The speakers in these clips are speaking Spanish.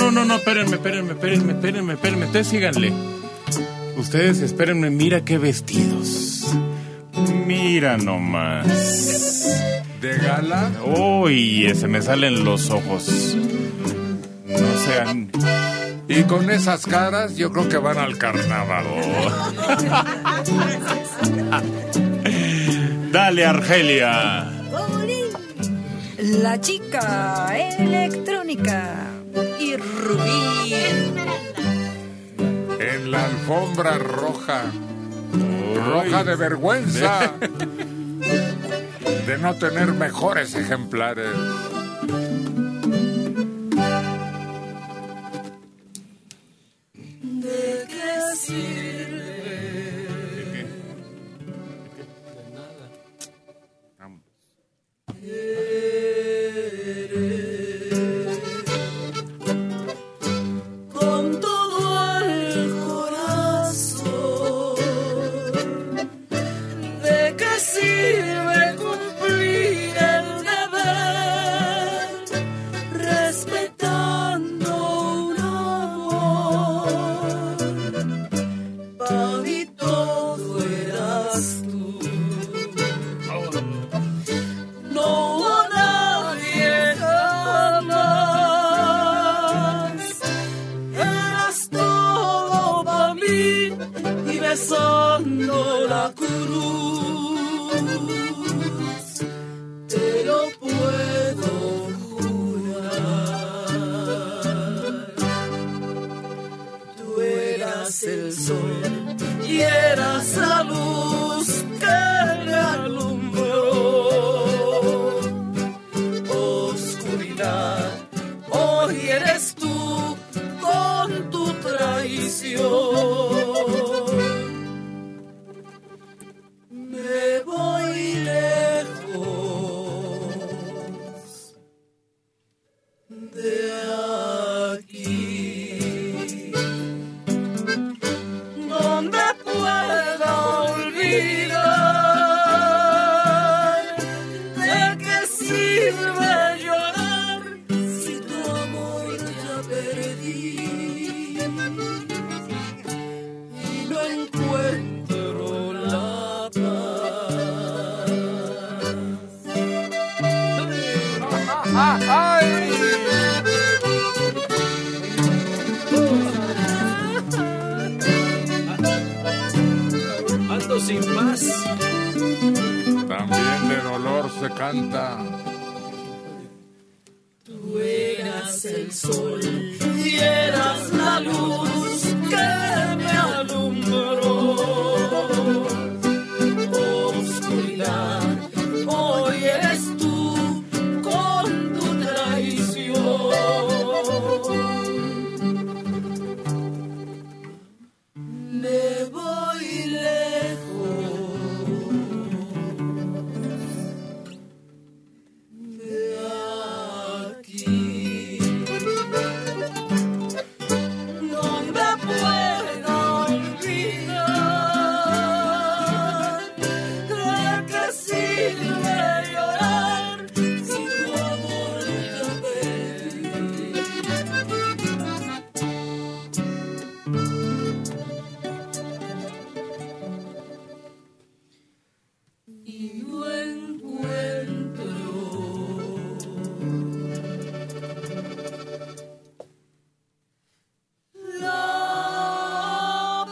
espérenme. Ustedes síganle. Ustedes espérenme, mira qué vestidos. Mira nomás. ¿De gala? Uy, se me salen los ojos. No sean... Y con esas caras yo creo que van al carnaval. Dale, Argelia. La chica electrónica y Rubí. En la alfombra roja. Roja de vergüenza. De no tener mejores ejemplares. ¿De qué sirve? De nada. Vamos. Con todo el corazón, ¿de qué sirve cumplir el deber, respetando un amor? Para mí todo eras tú. No hubo nadie jamás. Eras todo para mí y besando la cruz te lo puedo jurar. Tú eras el sol y eras la luz que me alumbró. Oscuridad, hoy eres tú con tu traición. Me voy lejos de aquí, donde pueda olvidar. ¿De qué sirve llorar si tu amor ya perdí y no encuentro la paz? ¡Ay! Ando sin paz. También de dolor se canta. Tú eras el sol y eras la luz que me alumbró. Oscuridad, hoy eres tú con tu traición. Me voy lejos de aquí, donde pueda olvidar. ¿De qué sirve llorar si tu amor ya perdí? Y no encuentro la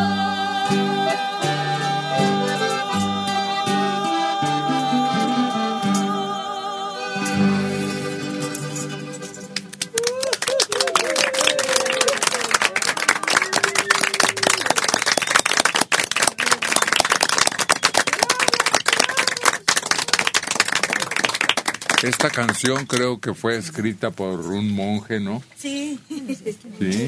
Esta canción creo que fue escrita por un monje, ¿no? Sí. Sí.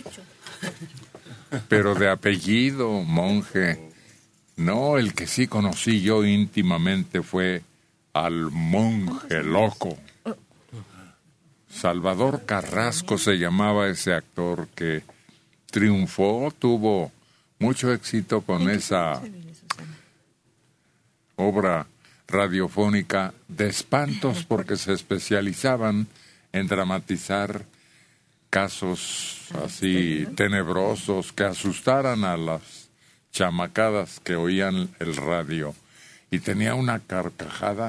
Pero de apellido, monje. No, el que sí conocí yo íntimamente fue al monje loco. Salvador Carrasco se llamaba ese actor que triunfó, tuvo mucho éxito con esa obra radiofónica de espantos porque se especializaban en dramatizar casos así tenebrosos que asustaran a las chamacadas que oían el radio. Y tenía una carcajada.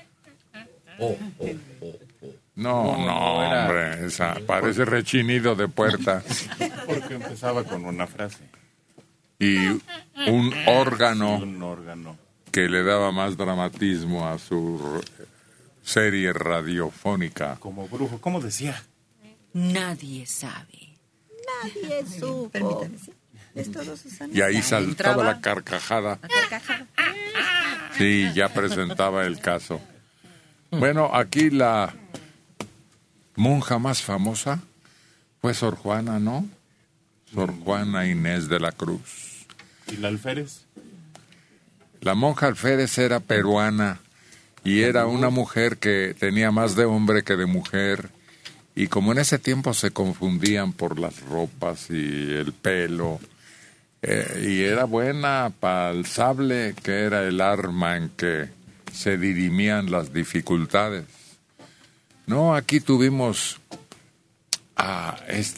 No, hombre, esa parece rechinido de puerta. Porque empezaba con una frase. Y un órgano Un órgano. que le daba más dramatismo a su serie radiofónica. Como brujo. ¿Cómo decía? Nadie sabe. Nadie supo. Permítame, ¿sí? ¿Es todo, Susana? Y ahí Ya saltaba entraba la carcajada. la carcajada. Sí, ya presentaba el caso. Bueno, aquí la monja más famosa fue Sor Juana, ¿no? Sor Juana Inés de la Cruz. ¿Y la alférez? La monja alférez era peruana y era una mujer que tenía más de hombre que de mujer. Y como en ese tiempo se confundían por las ropas y el pelo, y era buena para el sable, que era el arma en que se dirimían las dificultades. No, aquí tuvimos a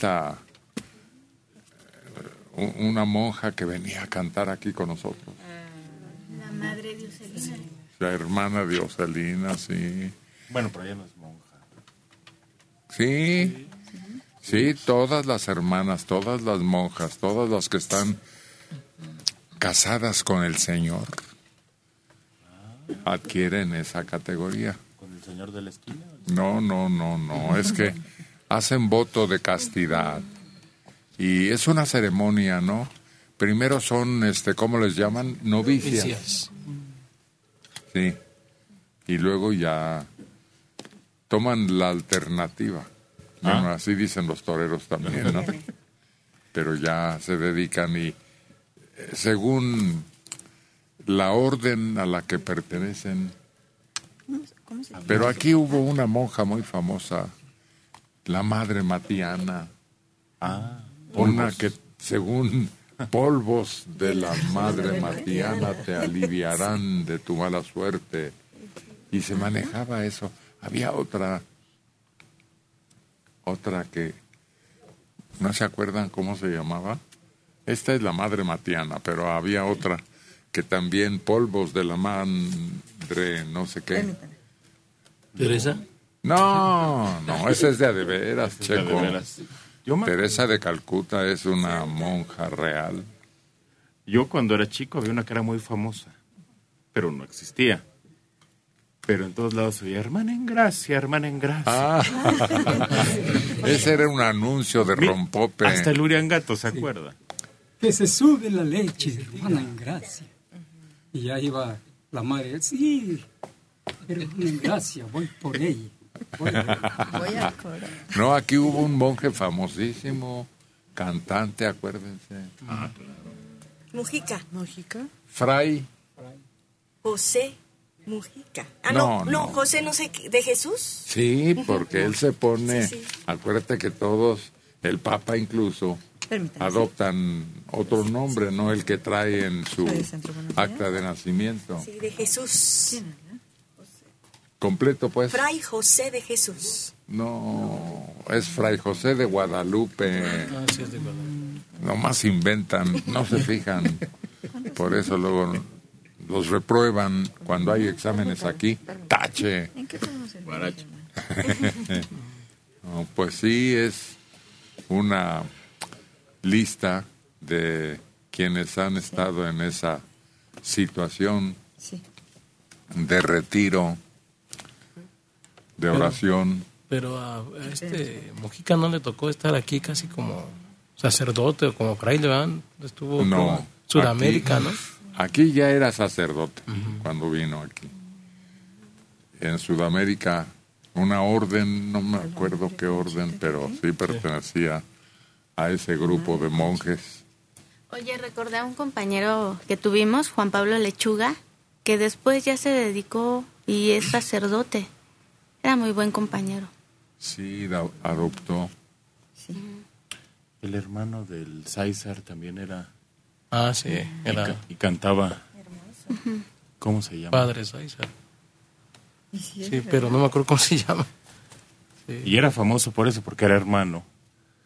una monja que venía a cantar aquí con nosotros. La madre de Oselina. La hermana de Oselina, sí. Bueno, pero ella no es monja. Sí, sí, todas las hermanas, todas las monjas, todas las que están casadas con el Señor adquieren esa categoría. ¿Con el señor de la esquina? No, es que hacen voto de castidad y es una ceremonia, ¿no? Primero son, ¿cómo les llaman? Novicias. Sí, y luego ya toman la alternativa. Bueno, así dicen los toreros también, ¿no? Pero ya se dedican y según la orden a la que pertenecen. ¿Cómo se llama? Pero aquí hubo una monja muy famosa, la Madre Matiana. Una que según polvos de la Madre Matiana te aliviarán de tu mala suerte. Y se manejaba eso. Había otra que no se acuerdan cómo se llamaba. Esta es la Madre Matiana, pero había otra que también polvos de la Madre no sé qué. Permítame. ¿Teresa? No, esa es de veras, De Checo. veras. Yo, Teresa de Calcuta es una monja real. yo cuando era chico había una que era muy famosa, pero no existía. Pero en todos lados oía, hermana en gracia, hermana en gracia. Ese era un anuncio de rompope. Hasta el Uriangato, ¿se acuerda? Que se sube la leche, hermana en gracia. Y ya iba la madre, sí, hermana en gracia, voy por ella. Voy al coro. No, aquí hubo un monje famosísimo, cantante, acuérdense. Mujica. ¿Mujica? Fray. José Mujica. No. José no sé qué, ¿de Jesús? Sí, porque él se pone, Sí. acuérdate que todos, el Papa incluso, Permítame. adoptan otro nombre, no el que trae en su Fray Centro, buenos días. acta de nacimiento. Sí, de Jesús. ¿Quién es? Completo, pues. Fray José de Jesús. No, es Fray José de Guadalupe. Ah, sí, es de Guadalupe. Nomás inventan, no se fijan. Por eso luego los reprueban cuando hay exámenes aquí. ¡Tache! ¿En qué podemos servir? Guaracho. No, pues sí, es una lista de quienes han estado en esa situación Sí. de retiro, de oración. Pero a Mujica no le tocó estar aquí casi como sacerdote o como fraile, ¿verdad? Estuvo No, como Sudamérica, aquí, ¿no? Aquí ya era sacerdote cuando vino aquí. En Sudamérica, una orden, no me acuerdo qué orden, pero sí pertenecía a ese grupo de monjes. Oye, recordé a un compañero que tuvimos, Juan Pablo Lechuga, que después ya se dedicó y es sacerdote. Era muy buen compañero. Sí, adoptó. El hermano del César también era... Ah, sí, era Y cantaba... ¿Cómo se llama? padre César. Sí, pero no me acuerdo cómo se llama. Sí. Y era famoso por eso, porque era hermano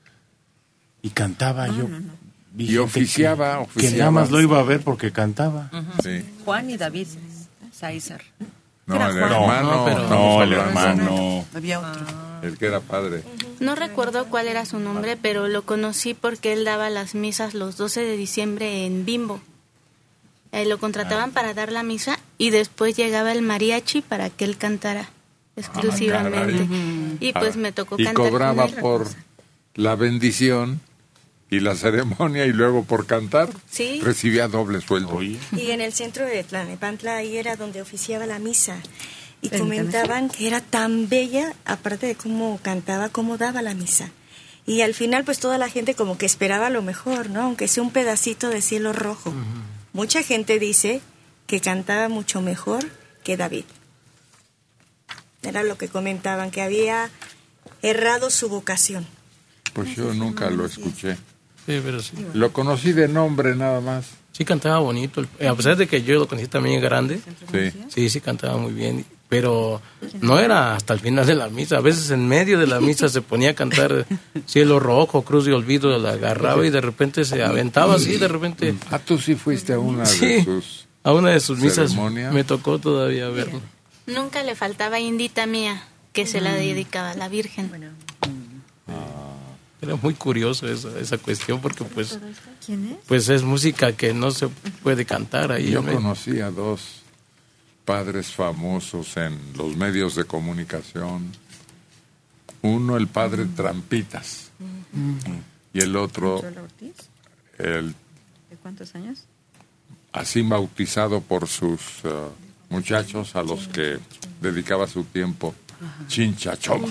Y cantaba yo. Vi Y gente oficiaba. que nada más lo iba a ver porque cantaba. Sí. Juan y David Sáizar. No, Era el Juan. hermano. No, pero- No, el hablando. hermano. Había otro. El que era padre. No recuerdo cuál era su nombre, pero lo conocí porque él daba las misas los 12 de diciembre en Bimbo. Lo contrataban para dar la misa y después llegaba el mariachi para que él cantara exclusivamente. Y pues me tocó Y cantar cobraba con él. por la bendición y la ceremonia y luego por cantar. Sí. Recibía doble sueldo. Oye, Y en el centro de Tlalnepantla, ahí era donde oficiaba la misa. Y Permítame. comentaban que era tan bella, aparte de cómo cantaba, cómo daba la misa. Y al final, pues toda la gente como que esperaba lo mejor, ¿no? Aunque sea un pedacito de cielo rojo. Mucha gente dice que cantaba mucho mejor que David. Era lo que comentaban, que había errado su vocación. Pues yo nunca lo escuché. Sí, pero sí. Lo conocí de nombre nada más. Sí cantaba bonito. A pesar de que yo lo conocí también grande, Sí. sí cantaba muy bien. Pero no era hasta el final de la misa. A veces en medio de la misa se ponía a cantar Cielo Rojo, Cruz de Olvido, la agarraba y de repente se aventaba así, de repente Ah, tú sí fuiste a una Sí. de sus... a una de sus misas. ¿Ceremonia? Me tocó todavía verlo. Nunca le faltaba Indita mía, que se la dedicaba a la Virgen. Era muy curioso esa cuestión porque pues, ¿Quién es? pues es música que no se puede cantar ahí. Yo ¿no? conocí a dos padres famosos en los medios de comunicación. Uno, el padre Trampitas, y el otro, ¿Consuelo Ortiz? el ¿De cuántos años? así bautizado por sus muchachos a los que dedicaba su tiempo, Chinchachoma.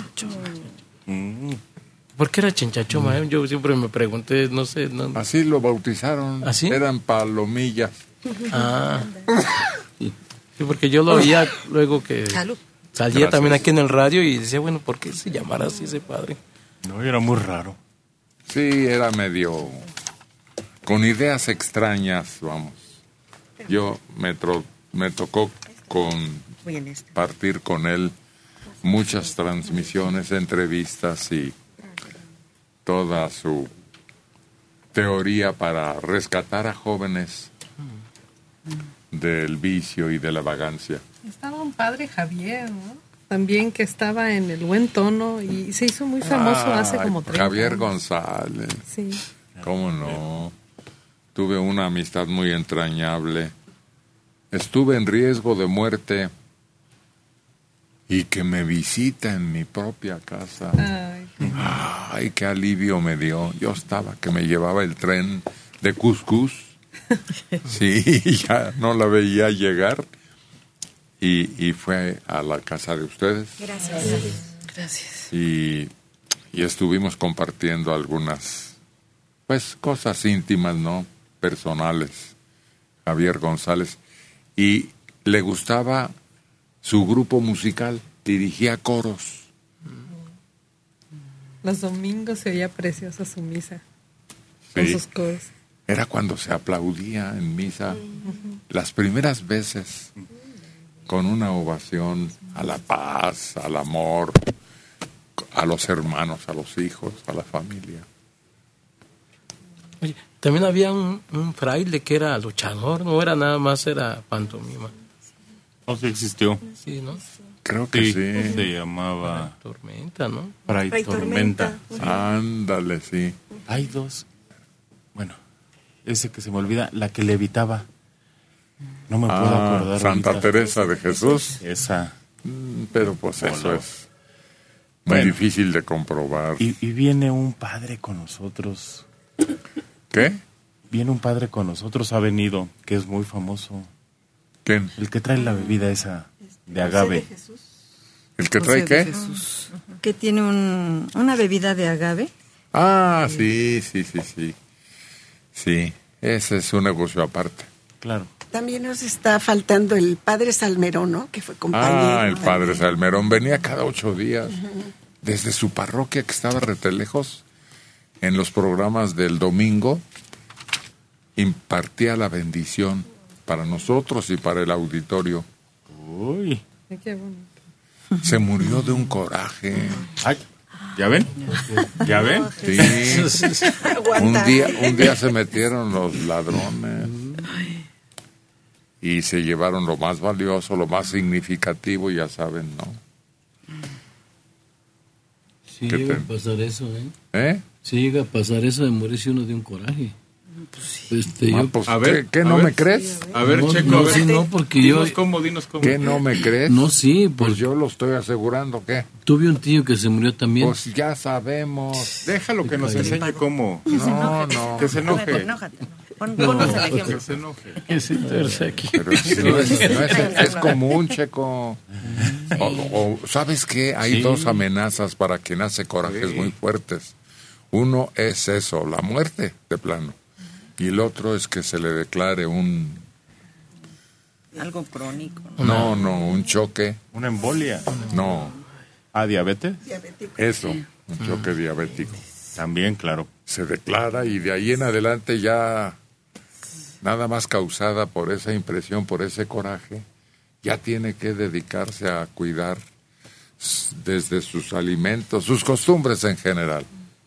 ¿Por qué era Chinchachoma? Yo siempre me pregunté, no sé. No. Así lo bautizaron. ¿Ah, sí? Eran palomillas. Ah. Sí, porque yo lo oía luego que Salud. salía Gracias. también aquí en el radio y decía, bueno, ¿por qué se llamara así ese padre? no, era muy raro. Sí, era medio con ideas extrañas, vamos. Yo me tocó compartir con él muchas transmisiones, entrevistas y toda su teoría para rescatar a jóvenes del vicio y de la vagancia. Estaba un padre Javier, ¿no? También que estaba en el buen tono y se hizo muy famoso hace como 30 Javier años. González. Sí. ¿Cómo no? Tuve una amistad muy entrañable. Estuve en riesgo de muerte y que me visita en mi propia casa. Ay, Ay, qué alivio me dio. Yo estaba que me llevaba el tren de Cuscús. Sí, ya no la veía llegar. Y fue a la casa de ustedes. Gracias. Gracias. Y estuvimos compartiendo algunas, pues, cosas íntimas, ¿no? Personales. Javier González. Y le gustaba su grupo musical, dirigía coros. los domingos se oía preciosa su misa con Sí. sus coros. Era cuando se aplaudía en misa, las primeras veces, con una ovación a la paz, al amor, a los hermanos, a los hijos, a la familia. Oye, también había un fraile que era luchador, no era nada más, era pantomima. No sé, existió. Sí, ¿no? Creo que Sí, sí. se llamaba Tormenta, ¿no? Fray Fray Tormenta. Tormenta. Ándale, sí. Hay dos. Bueno, ese que se me olvida, la que levitaba. No me puedo acordar. Santa ahorita. Teresa de Jesús. Esa. Pero pues eso no. es muy Bueno. difícil de comprobar. Y viene un padre con nosotros. ¿Qué? Viene un padre con nosotros, ha venido, que es muy famoso. ¿Quién? El que trae la bebida esa de agave. ¿El que trae qué? Que tiene una bebida de agave. Ah, sí. Sí, ese es un negocio aparte. Claro. También nos está faltando el padre Salmerón, ¿no? Que fue compañero. Ah, el padre Salmerón venía cada 8 días. Desde su parroquia, que estaba retelejos, en los programas del domingo, impartía la bendición para nosotros y para el auditorio. Uy. Ay, qué bonito. Se murió de un coraje. Ay, ¿Ya ven? ¿Ya ven? Sí. Un día se metieron los ladrones y se llevaron lo más valioso, lo más significativo, ya saben, ¿no? Sí llega a pasar eso, ¿eh? Sí llega a pasar eso de morirse uno de un coraje. A ver, ¿qué no me crees? A ver, no, Checo, no, a ver. sí, no, porque dinos cómo. ¿Qué no me crees? No, sí. Pues yo lo estoy asegurando, ¿qué? Tuve un tío que se murió también. Pues ya sabemos. Déjalo que nos enseñe cómo. No. Que se enoje. Que se enoje. Pero es común, Checo. O ¿sabes qué? Hay dos amenazas para quien hace corajes muy fuertes. Uno es eso, la muerte, de plano. Y el otro es que se le declare algo crónico. No, un choque. ¿Una embolia? No. ¿Diabetes? Eso, un choque diabético. También, claro. Se declara y de ahí en adelante ya nada más causada por esa impresión, por ese coraje, ya tiene que dedicarse a cuidar desde sus alimentos, sus costumbres en general.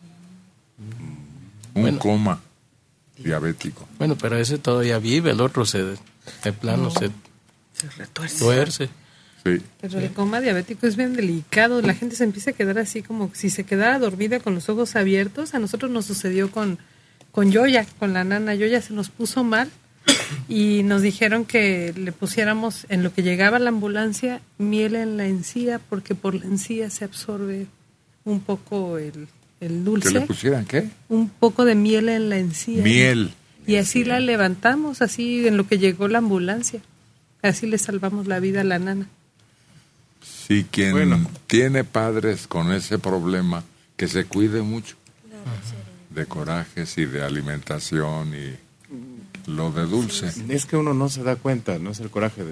Un coma diabético. Bueno, pero ese todavía vive, el otro de plano se retuerce. Sí. Pero el coma diabético es bien delicado, la gente se empieza a quedar así como si se quedara dormida con los ojos abiertos. A nosotros nos sucedió con Yoya, con la nana Yoya, se nos puso mal y nos dijeron que le pusiéramos, en lo que llegaba la ambulancia, miel en la encía, porque por la encía se absorbe un poco el dulce. ¿Que le pusieran qué? Un poco de miel en la encía. Miel. Y así la levantamos, así en lo que llegó la ambulancia. Así le salvamos la vida a la nana. Sí, quien tiene padres con ese problema, que se cuide mucho de corajes y de alimentación y lo de dulce. Es que uno no se da cuenta, no es el coraje,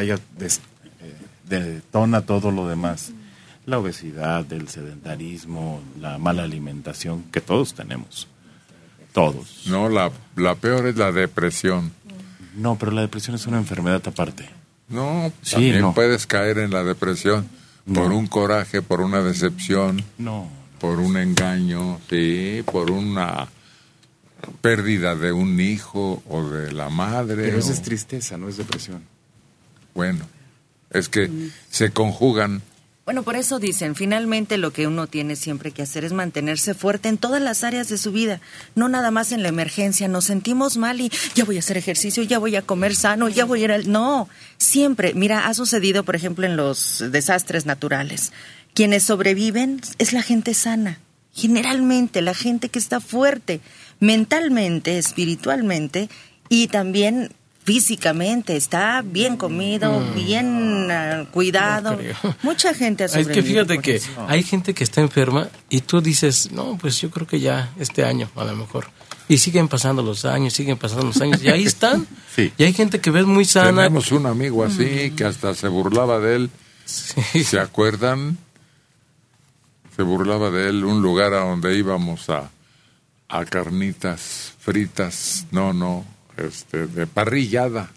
detona todo lo demás. La obesidad, el sedentarismo, la mala alimentación, que todos tenemos. Todos. No, la peor es la depresión. No, pero la depresión es una enfermedad aparte. No, también puedes caer en la depresión por un coraje, por una decepción, por un engaño, por una pérdida de un hijo o de la madre. Pero eso es tristeza, no es depresión. Bueno, es que se conjugan. Bueno, por eso dicen, finalmente lo que uno tiene siempre que hacer es mantenerse fuerte en todas las áreas de su vida, no nada más en la emergencia. Nos sentimos mal y ya voy a hacer ejercicio, ya voy a comer sano, ya voy a ir al... No, siempre. Mira, ha sucedido, por ejemplo, en los desastres naturales. Quienes sobreviven es la gente sana. Generalmente la gente que está fuerte mentalmente, espiritualmente y también físicamente, está bien comido, bien cuidado. Mucha gente ha sobrevivido. Es que fíjate que eso. hay gente que está enferma y tú dices, no, pues yo creo que ya este año a lo mejor. Y siguen pasando los años, y ahí están. Sí. Y hay gente que ves muy sana. Tenemos un amigo así que hasta se burlaba de él. Sí. ¿Se acuerdan? Se burlaba de él, un lugar a donde íbamos a carnitas fritas, de parrillada.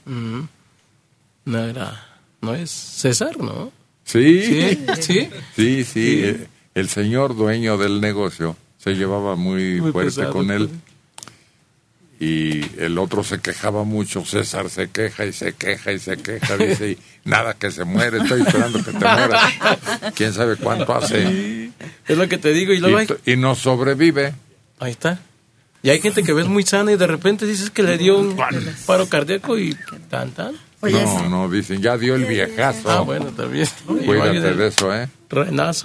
No es César, ¿no? Sí. Sí. El señor dueño del negocio se llevaba muy fuerte pesado, con él. Y el otro se quejaba mucho. César se queja y se queja y se queja. Dice, y nada, que se muere, estoy esperando que te mueras. ¿Quién sabe cuánto hace? Sí, es lo que te digo. Y no sobrevive. Ahí está. Y hay gente que ves muy sana y de repente dices que le dio un paro cardíaco y tan. Oye, no, dicen, ya dio el viejazo. Ah, bueno, también. Cuídate de eso, ¿eh? El ranazo.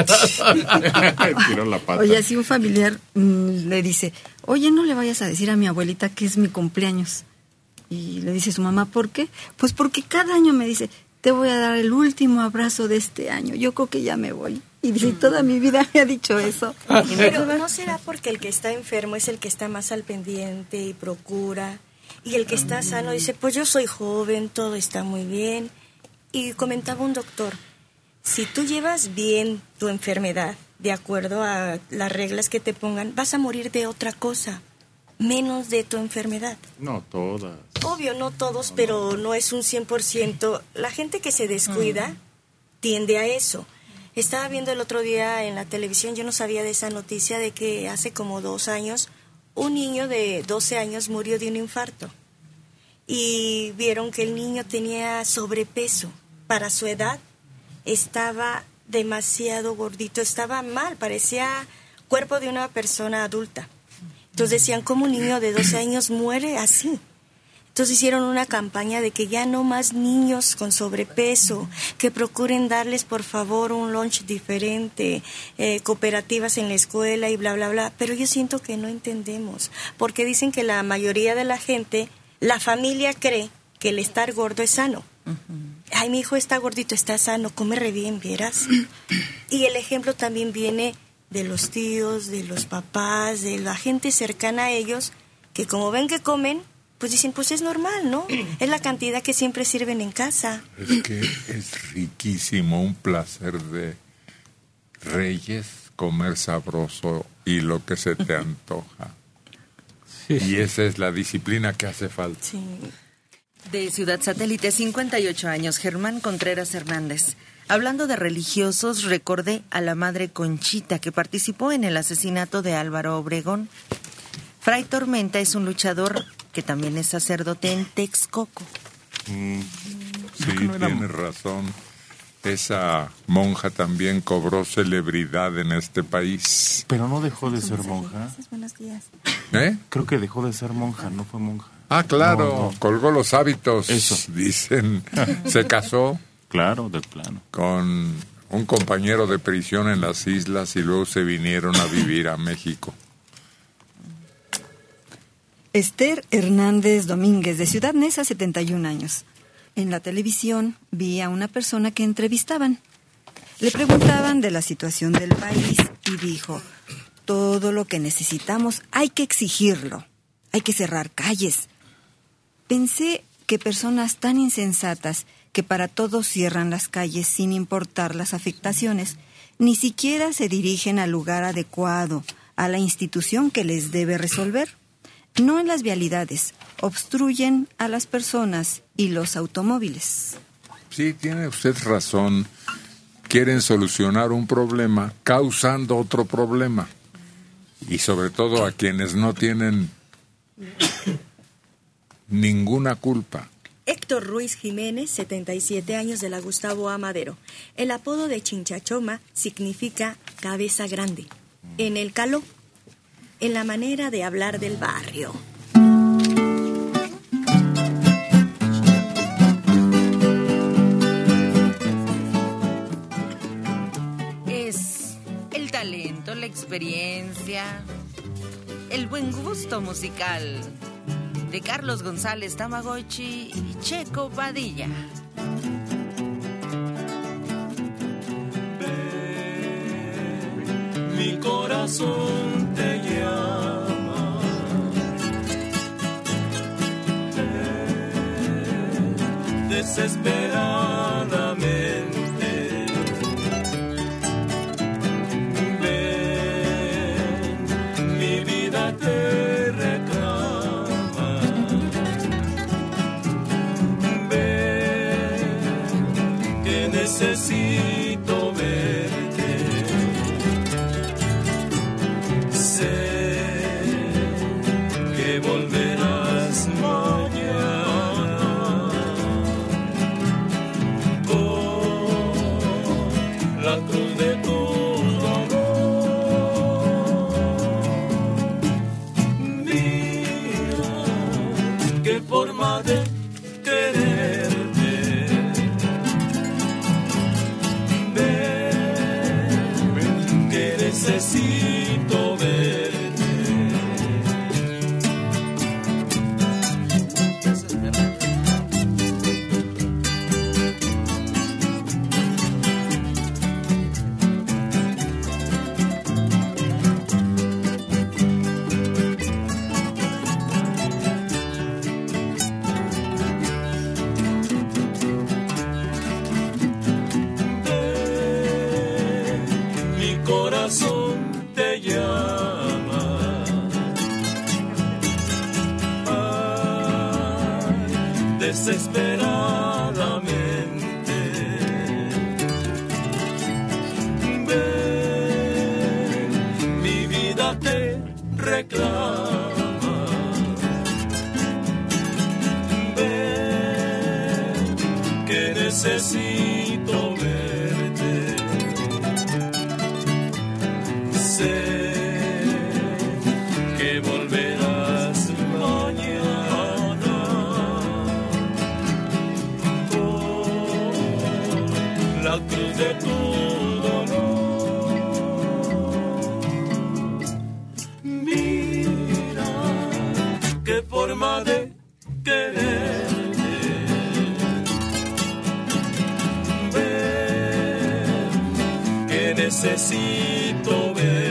Tiró la pata. Oye, así un familiar le dice, oye, no le vayas a decir a mi abuelita que es mi cumpleaños. Y le dice su mamá, ¿por qué? Pues porque cada año me dice, te voy a dar el último abrazo de este año. Yo creo que ya me voy. Y dice, toda mi vida me ha dicho eso. Pero ¿no será porque el que está enfermo es el que está más al pendiente y procura? Y el que está sano dice, pues yo soy joven, todo está muy bien. Y comentaba un doctor, si tú llevas bien tu enfermedad, de acuerdo a las reglas que te pongan, vas a morir de otra cosa, menos de tu enfermedad. No todas. Obvio, no todos, pero no es un 100%. La gente que se descuida tiende a eso. Estaba viendo el otro día en la televisión, yo no sabía de esa noticia, de que hace como 2 años un niño de 12 años murió de un infarto. Y vieron que el niño tenía sobrepeso. Para su edad estaba demasiado gordito, estaba mal, parecía cuerpo de una persona adulta. Entonces decían, ¿cómo un niño de 12 años muere así? Entonces hicieron una campaña de que ya no más niños con sobrepeso, que procuren darles por favor un lunch diferente, cooperativas en la escuela y bla, bla, bla. Pero yo siento que no entendemos, porque dicen que la mayoría de la gente, la familia cree que el estar gordo es sano. Ay, mi hijo está gordito, está sano, come re bien, ¿vieras? Y el ejemplo también viene de los tíos, de los papás, de la gente cercana a ellos, que como ven que comen, pues dicen, pues es normal, ¿no? Es la cantidad que siempre sirven en casa. Es que es riquísimo, un placer de reyes, comer sabroso y lo que se te antoja. Sí. Y esa es la disciplina que hace falta. Sí. De Ciudad Satélite, 58 años, Germán Contreras Hernández. Hablando de religiosos, recordé a la madre Conchita, que participó en el asesinato de Álvaro Obregón. Fray Tormenta es un luchador que también es sacerdote en Texcoco. Sí, tienes razón. Esa monja también cobró celebridad en este país. Pero no dejó de ser monja. Gracias, buenos días. Creo que dejó de ser monja, no fue monja. Ah, claro, no. Colgó los hábitos. Eso. Dicen, se casó. Claro, de plano. Con un compañero de prisión en las islas y luego se vinieron a vivir a México. Esther Hernández Domínguez, de Ciudad Neza, 71 años. En la televisión vi a una persona que entrevistaban. Le preguntaban de la situación del país y dijo, todo lo que necesitamos hay que exigirlo, hay que cerrar calles. Pensé que personas tan insensatas que para todo cierran las calles sin importar las afectaciones, ni siquiera se dirigen al lugar adecuado, a la institución que les debe resolver. No en las vialidades, obstruyen a las personas y los automóviles. Sí, tiene usted razón. Quieren solucionar un problema causando otro problema. Y sobre todo a quienes no tienen ninguna culpa. Héctor Ruiz Jiménez, 77 años, de la Gustavo A. Madero. El apodo de Chinchachoma significa cabeza grande. En el caló, en la manera de hablar del barrio. Es el talento, la experiencia, el buen gusto musical de Carlos González Tamagotchi y Checo Padilla. Mi corazón te llama, desesperadamente. Ven, mi vida te reclama. Ven, que necesito verte. Que volverás mañana con la cruz de tu dolor. Mira qué forma de quererte. Ven, que necesito verte. Mi corazón te reclama. Ven, que necesito verte. Sé que volverás mañana con la cruz de tu dolor. Mira qué forma de quererte. Ven, que necesito verte.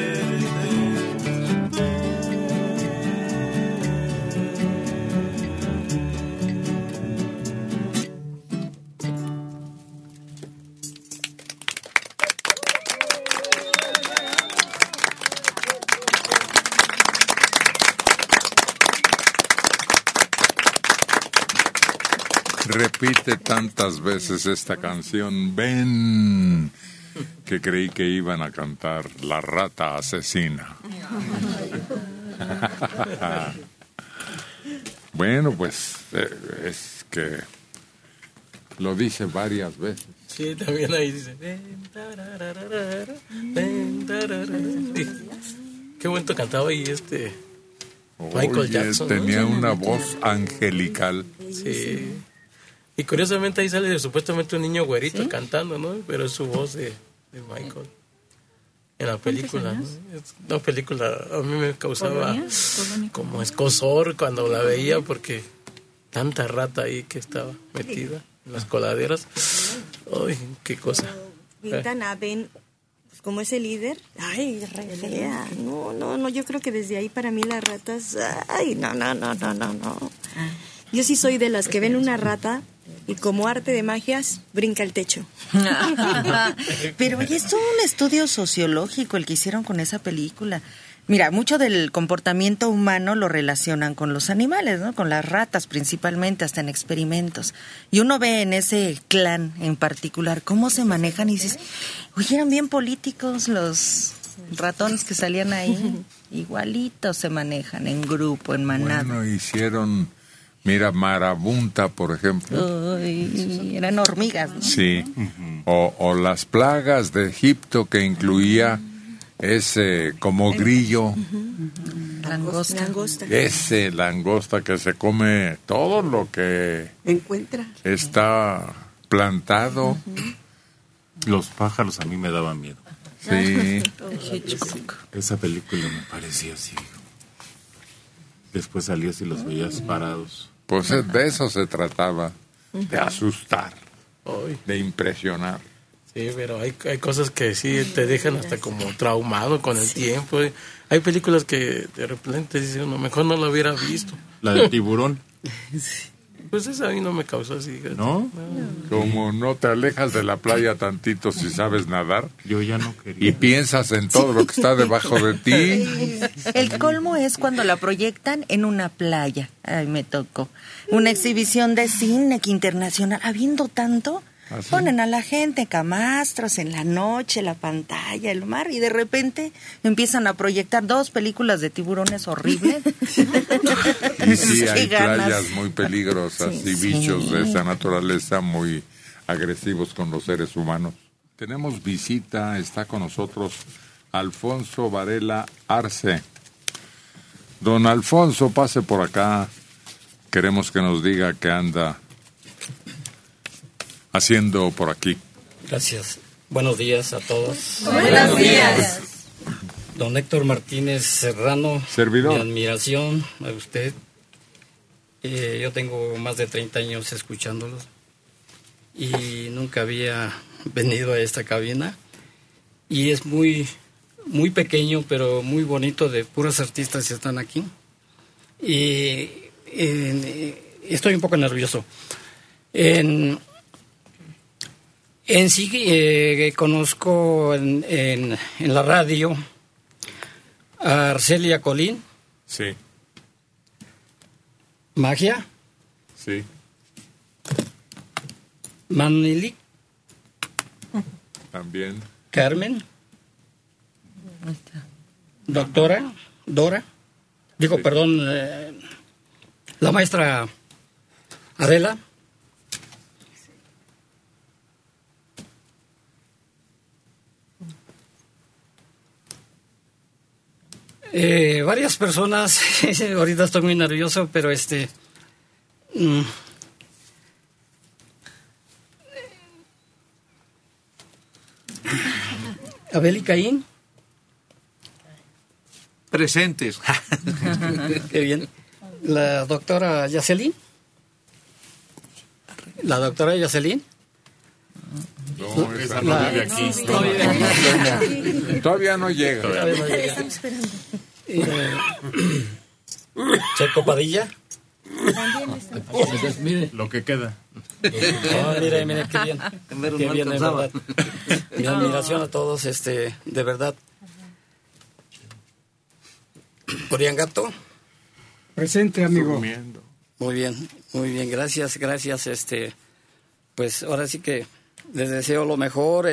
Repite tantas veces esta canción, ven, que creí que iban a cantar La Rata Asesina. Bueno, pues es que lo dice varias veces. Sí, también ahí dice. Qué bonito cantaba y Michael Jackson. Tenía ¿no? una voz angelical. Sí. Y curiosamente ahí sale supuestamente un niño güerito, ¿sí?, cantando, ¿no? Pero es su voz de Michael. En la película, ¿no? Una película a mí me causaba como escozor cuando la veía porque tanta rata ahí que estaba metida en las coladeras. Ay, qué cosa. Pintan a Ben como ese líder. Ay, re fea. No, yo creo que desde ahí para mí las ratas, ay, no. Yo sí soy de las que ven una rata y como arte de magias brinca el techo. Pero oye, es todo un estudio sociológico el que hicieron con esa película. Mira, mucho del comportamiento humano lo relacionan con los animales, ¿no? Con las ratas principalmente, hasta en experimentos. Y uno ve en ese clan en particular cómo se manejan y dices, oye, eran bien políticos los ratones que salían ahí. Igualitos se manejan en grupo, en manada. Bueno, hicieron... Mira, Marabunta, por ejemplo. Uy, eran hormigas, ¿no? Sí. O las plagas de Egipto, que incluía ese como grillo. Langosta. Ese langosta que se come todo lo que encuentra. Está plantado. Los pájaros a mí me daban miedo. Sí. Esa película me parecía así. Después salías y los veías parados. Pues de eso se trataba, de asustar, de impresionar. Sí, pero hay cosas que sí te dejan hasta como traumado con el tiempo. Hay películas que de repente dicen uno, mejor no la hubiera visto. La del tiburón. Pues esa a mí no me causó así. ¿No? Como no te alejas de la playa tantito si sabes nadar. Yo ya no quería. Y piensas en todo lo que está debajo de ti. El colmo es cuando la proyectan en una playa. Ay, me tocó. Una exhibición de cine que internacional. Habiendo tanto, ¿así? Ponen a la gente camastros en la noche, la pantalla, el mar, y de repente empiezan a proyectar 2 películas de tiburones horribles. Y sí, hay playas muy peligrosas y bichos de esa naturaleza muy agresivos con los seres humanos. Tenemos visita, está con nosotros Alfonso Varela Arce. Don Alfonso, pase por acá. Queremos que nos diga qué anda haciendo por aquí. Gracias. Buenos días a todos. Buenos días. Don Héctor Martínez Serrano. Servidor. Mi admiración a usted. Yo tengo más de 30 años escuchándolos y nunca había venido a esta cabina. Y es muy pequeño, pero muy bonito, de puros artistas que están aquí. Y estoy un poco nervioso. En sí, conozco en la radio a Arcelia Colín. Sí. Magia. Sí. Manili. También. Carmen. Doctora Dora. Digo, perdón, la maestra Adela. Varias personas, ahorita estoy muy nervioso, pero Abel y Caín. Presentes. Qué bien. La doctora Yacelín. La doctora Yacelín. No, esa no vive aquí. Todavía no llega. Estamos esperando. Checo Padilla. Mire lo que queda. Mire, qué bien. Qué bien, de verdad. Mi admiración a todos, de verdad. Oriangato. Presente, amigo. Muy bien, gracias. Pues ahora sí que les deseo lo mejor,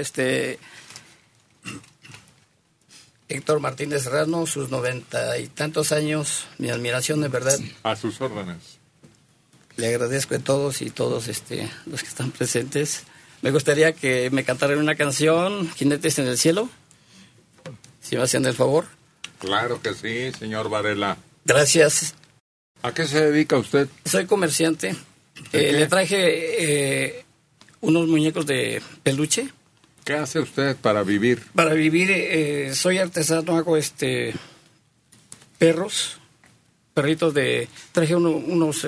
Héctor Martínez Serrano, sus 90 y tantos años, mi admiración de verdad. A sus órdenes. Le agradezco a todos y todos los que están presentes. Me gustaría que me cantaran una canción, Jinetes en el Cielo, si me hacen el favor. Claro que sí, señor Varela. Gracias. ¿A qué se dedica usted? Soy comerciante. Le traje unos muñecos de peluche. ¿Qué hace usted para vivir? Para vivir, soy artesano, hago perritos traje unos,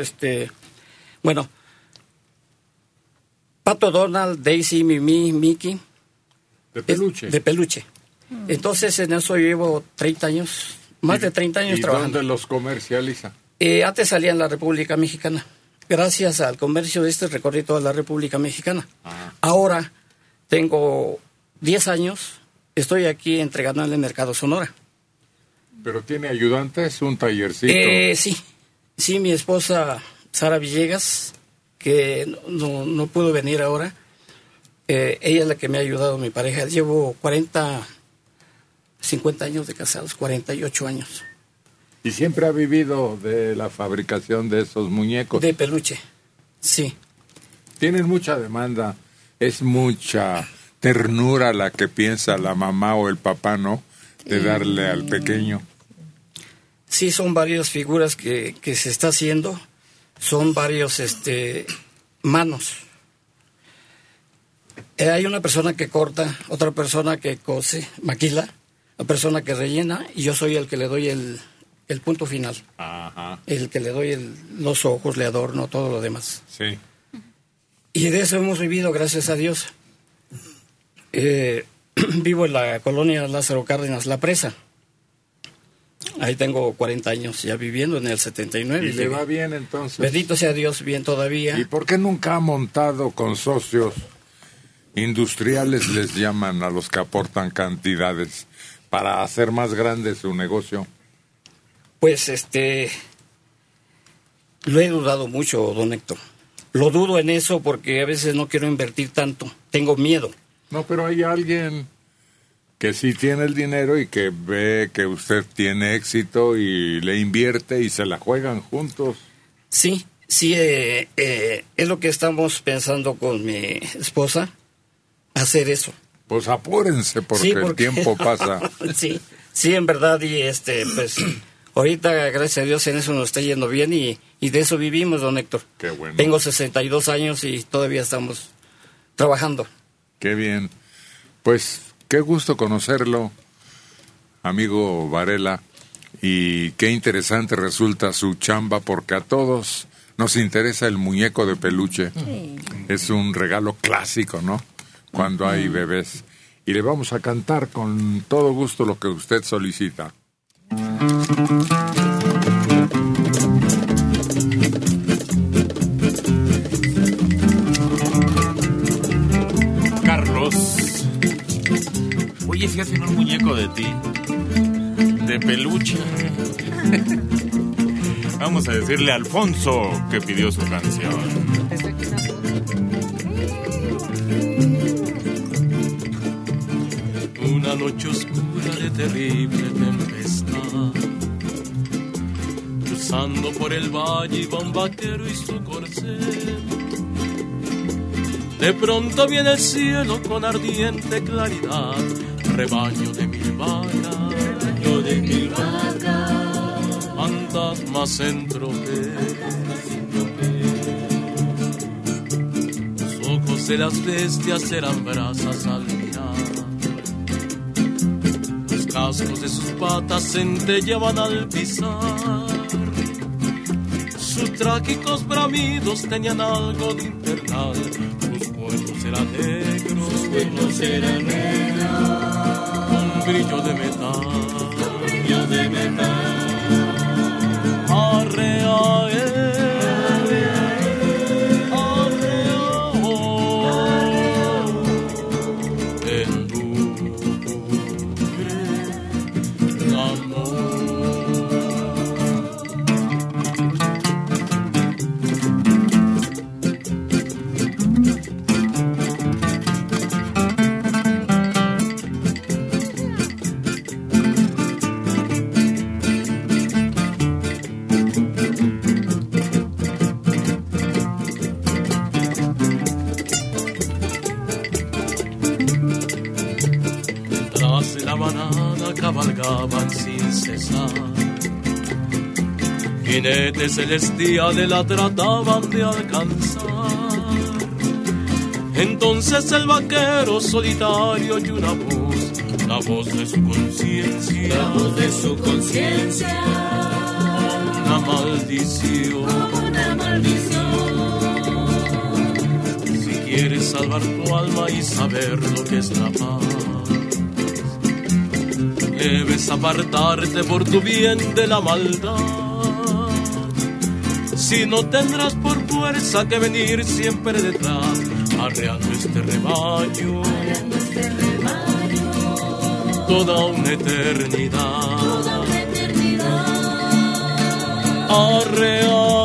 Pato Donald, Daisy, Mimi, Mickey. ¿De peluche? De peluche. Entonces, en eso llevo 30 años, más de 30 años trabajando. ¿Y dónde los comercializa? Antes salía en la República Mexicana. Gracias al comercio recorrí toda la República Mexicana. Ahora tengo 10 años, estoy aquí entregando en el Mercado Sonora. ¿Pero tiene ayudantes? ¿Un tallercito? Sí, mi esposa Sara Villegas, que no pudo venir ahora. Ella es la que me ha ayudado, mi pareja. Llevo 50 años de casados, 48 años. ¿Y siempre ha vivido de la fabricación de esos muñecos? De peluche, sí. Tienen mucha demanda, es mucha ternura la que piensa la mamá o el papá, ¿no? De darle al pequeño. Sí, son varias figuras que se está haciendo, son varios manos. Hay una persona que corta, otra persona que cose, maquila, la persona que rellena, y yo soy el que le doy el punto final. Ajá. El que le doy los ojos, le adorno, todo lo demás. Sí. Y de eso hemos vivido, gracias a Dios. Vivo en la colonia Lázaro Cárdenas, La Presa. Ahí tengo 40 años ya viviendo, en el 79. ¿Y le va bien entonces? Bendito sea Dios, bien todavía. ¿Y por qué nunca ha montado con socios industriales, les llaman a los que aportan cantidades, para hacer más grande su negocio? Pues lo he dudado mucho, don Héctor. Lo dudo en eso porque a veces no quiero invertir tanto, tengo miedo. No, pero hay alguien que sí tiene el dinero y que ve que usted tiene éxito y le invierte y se la juegan juntos. Sí, es lo que estamos pensando con mi esposa, hacer eso. Pues apúrense porque el tiempo pasa. Sí, en verdad, y pues ahorita, gracias a Dios, en eso nos está yendo bien y de eso vivimos, don Héctor. Qué bueno. Tengo 62 años y todavía estamos trabajando. Qué bien. Pues qué gusto conocerlo, amigo Varela, y qué interesante resulta su chamba porque a todos nos interesa el muñeco de peluche. Sí. Es un regalo clásico, ¿no? Cuando hay bebés. Y le vamos a cantar con todo gusto lo que usted solicita. Carlos, oye, si hacen un muñeco de ti, de peluche. Vamos a decirle a Alfonso que pidió su canción. Una noche oscura de terrible tempestad, Pasando por el valle iba un vaquero y su corcel. De pronto viene el cielo con ardiente claridad, rebaño de 1000 vacas, rebaño de 1000 vacas, fantasmas en tropel. Los ojos de las bestias eran brasas al mirar, los cascos de sus patas centelleaban al pisar. Sus trágicos bramidos tenían algo de infernal. Sus cuernos eran negros, sus cuernos eran negros, con brillo de metal, con brillo de metal. Arrea en lúgubre amor. Cabalgaban sin cesar, jinetes celestiales la trataban de alcanzar. Entonces el vaquero solitario oyó una voz, la voz de su conciencia, la voz de su conciencia, una maldición, una maldición. Si quieres salvar tu alma y saber lo que es la paz, debes apartarte por tu bien de la maldad. Si no tendrás por fuerza que venir siempre detrás, arreando este rebaño, toda una eternidad. Arrea,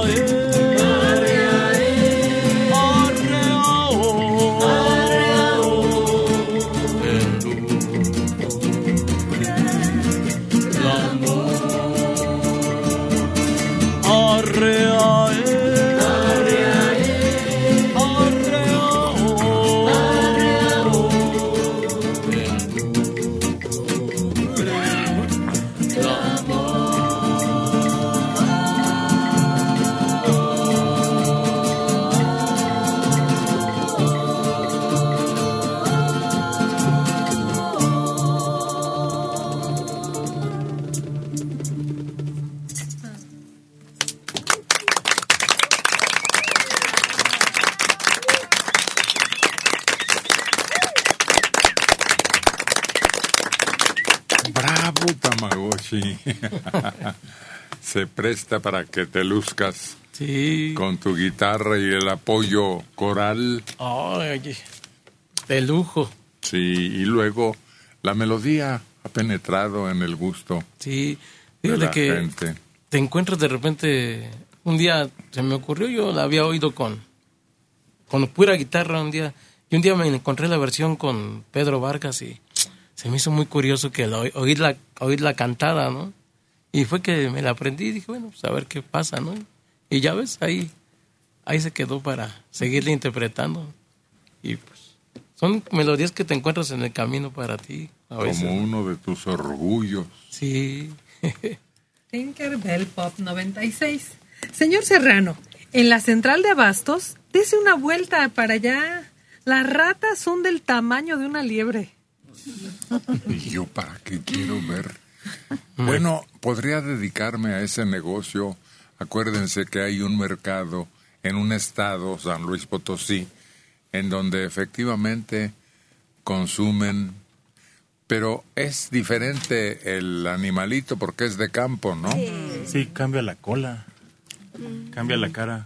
se presta para que te luzcas, sí, con tu guitarra y el apoyo coral. Oye, de lujo. Sí, y luego la melodía ha penetrado en el gusto, sí, de la que gente. Te encuentras de repente, un día se me ocurrió, yo la había oído con pura guitarra un día, y un día me encontré la versión con Pedro Vargas y se me hizo muy curioso que oír la cantada, ¿no? Y fue que me la aprendí y dije, bueno, pues a ver qué pasa, ¿no? Y ya ves, ahí se quedó para seguirle interpretando. Y pues son melodías que te encuentras en el camino para ti. A veces. Como uno de tus orgullos. Sí. Tinkerbell Pop 96. Señor Serrano, en la central de abastos, dese una vuelta para allá. Las ratas son del tamaño de una liebre. ¿Y yo para qué quiero ver? Bueno, podría dedicarme a ese negocio. Acuérdense que hay un mercado en un estado, San Luis Potosí, en donde efectivamente consumen, pero es diferente el animalito porque es de campo, ¿no? Sí, cambia la cola, cambia la cara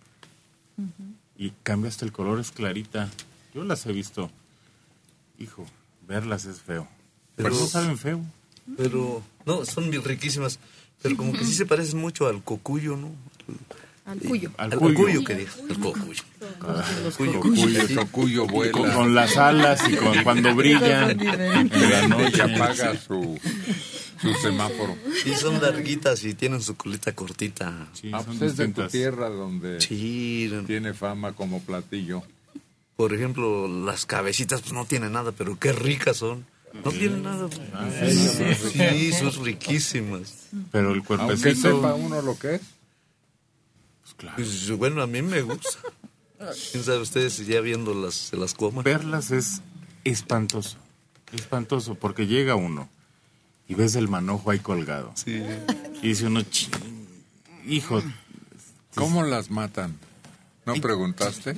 y cambia hasta el color, es clarita. Yo las he visto. Hijo, verlas es feo. Pero no saben feo. Pero, no, son bien riquísimas. Pero como que sí se parecen mucho al cocuyo, ¿no? Al cuyo. Al cuyo, que diga. El cocuyo. El cocuyo vuela. Con las alas y cuando brillan. En la noche apaga Su semáforo. Y son larguitas y tienen su colita cortita. Sí, pues es de tu tierra donde tiene fama como platillo. Por ejemplo, las cabecitas pues no tienen nada, pero qué ricas son. No tienen nada. Sí, son riquísimas. Pero el cuerpecito... Aunque sepa uno lo que es. Pues claro. Pues, bueno, a mí me gusta. ¿Quién sabe ustedes si ya viéndolas se las coman? Verlas es espantoso. Espantoso, porque llega uno y ves el manojo ahí colgado. Sí. Y dice uno, hijo... ¿Cómo las matan? ¿No preguntaste?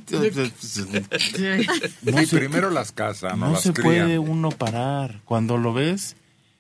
No se, primero las cazan, no las se crían. puede uno parar. Cuando lo ves,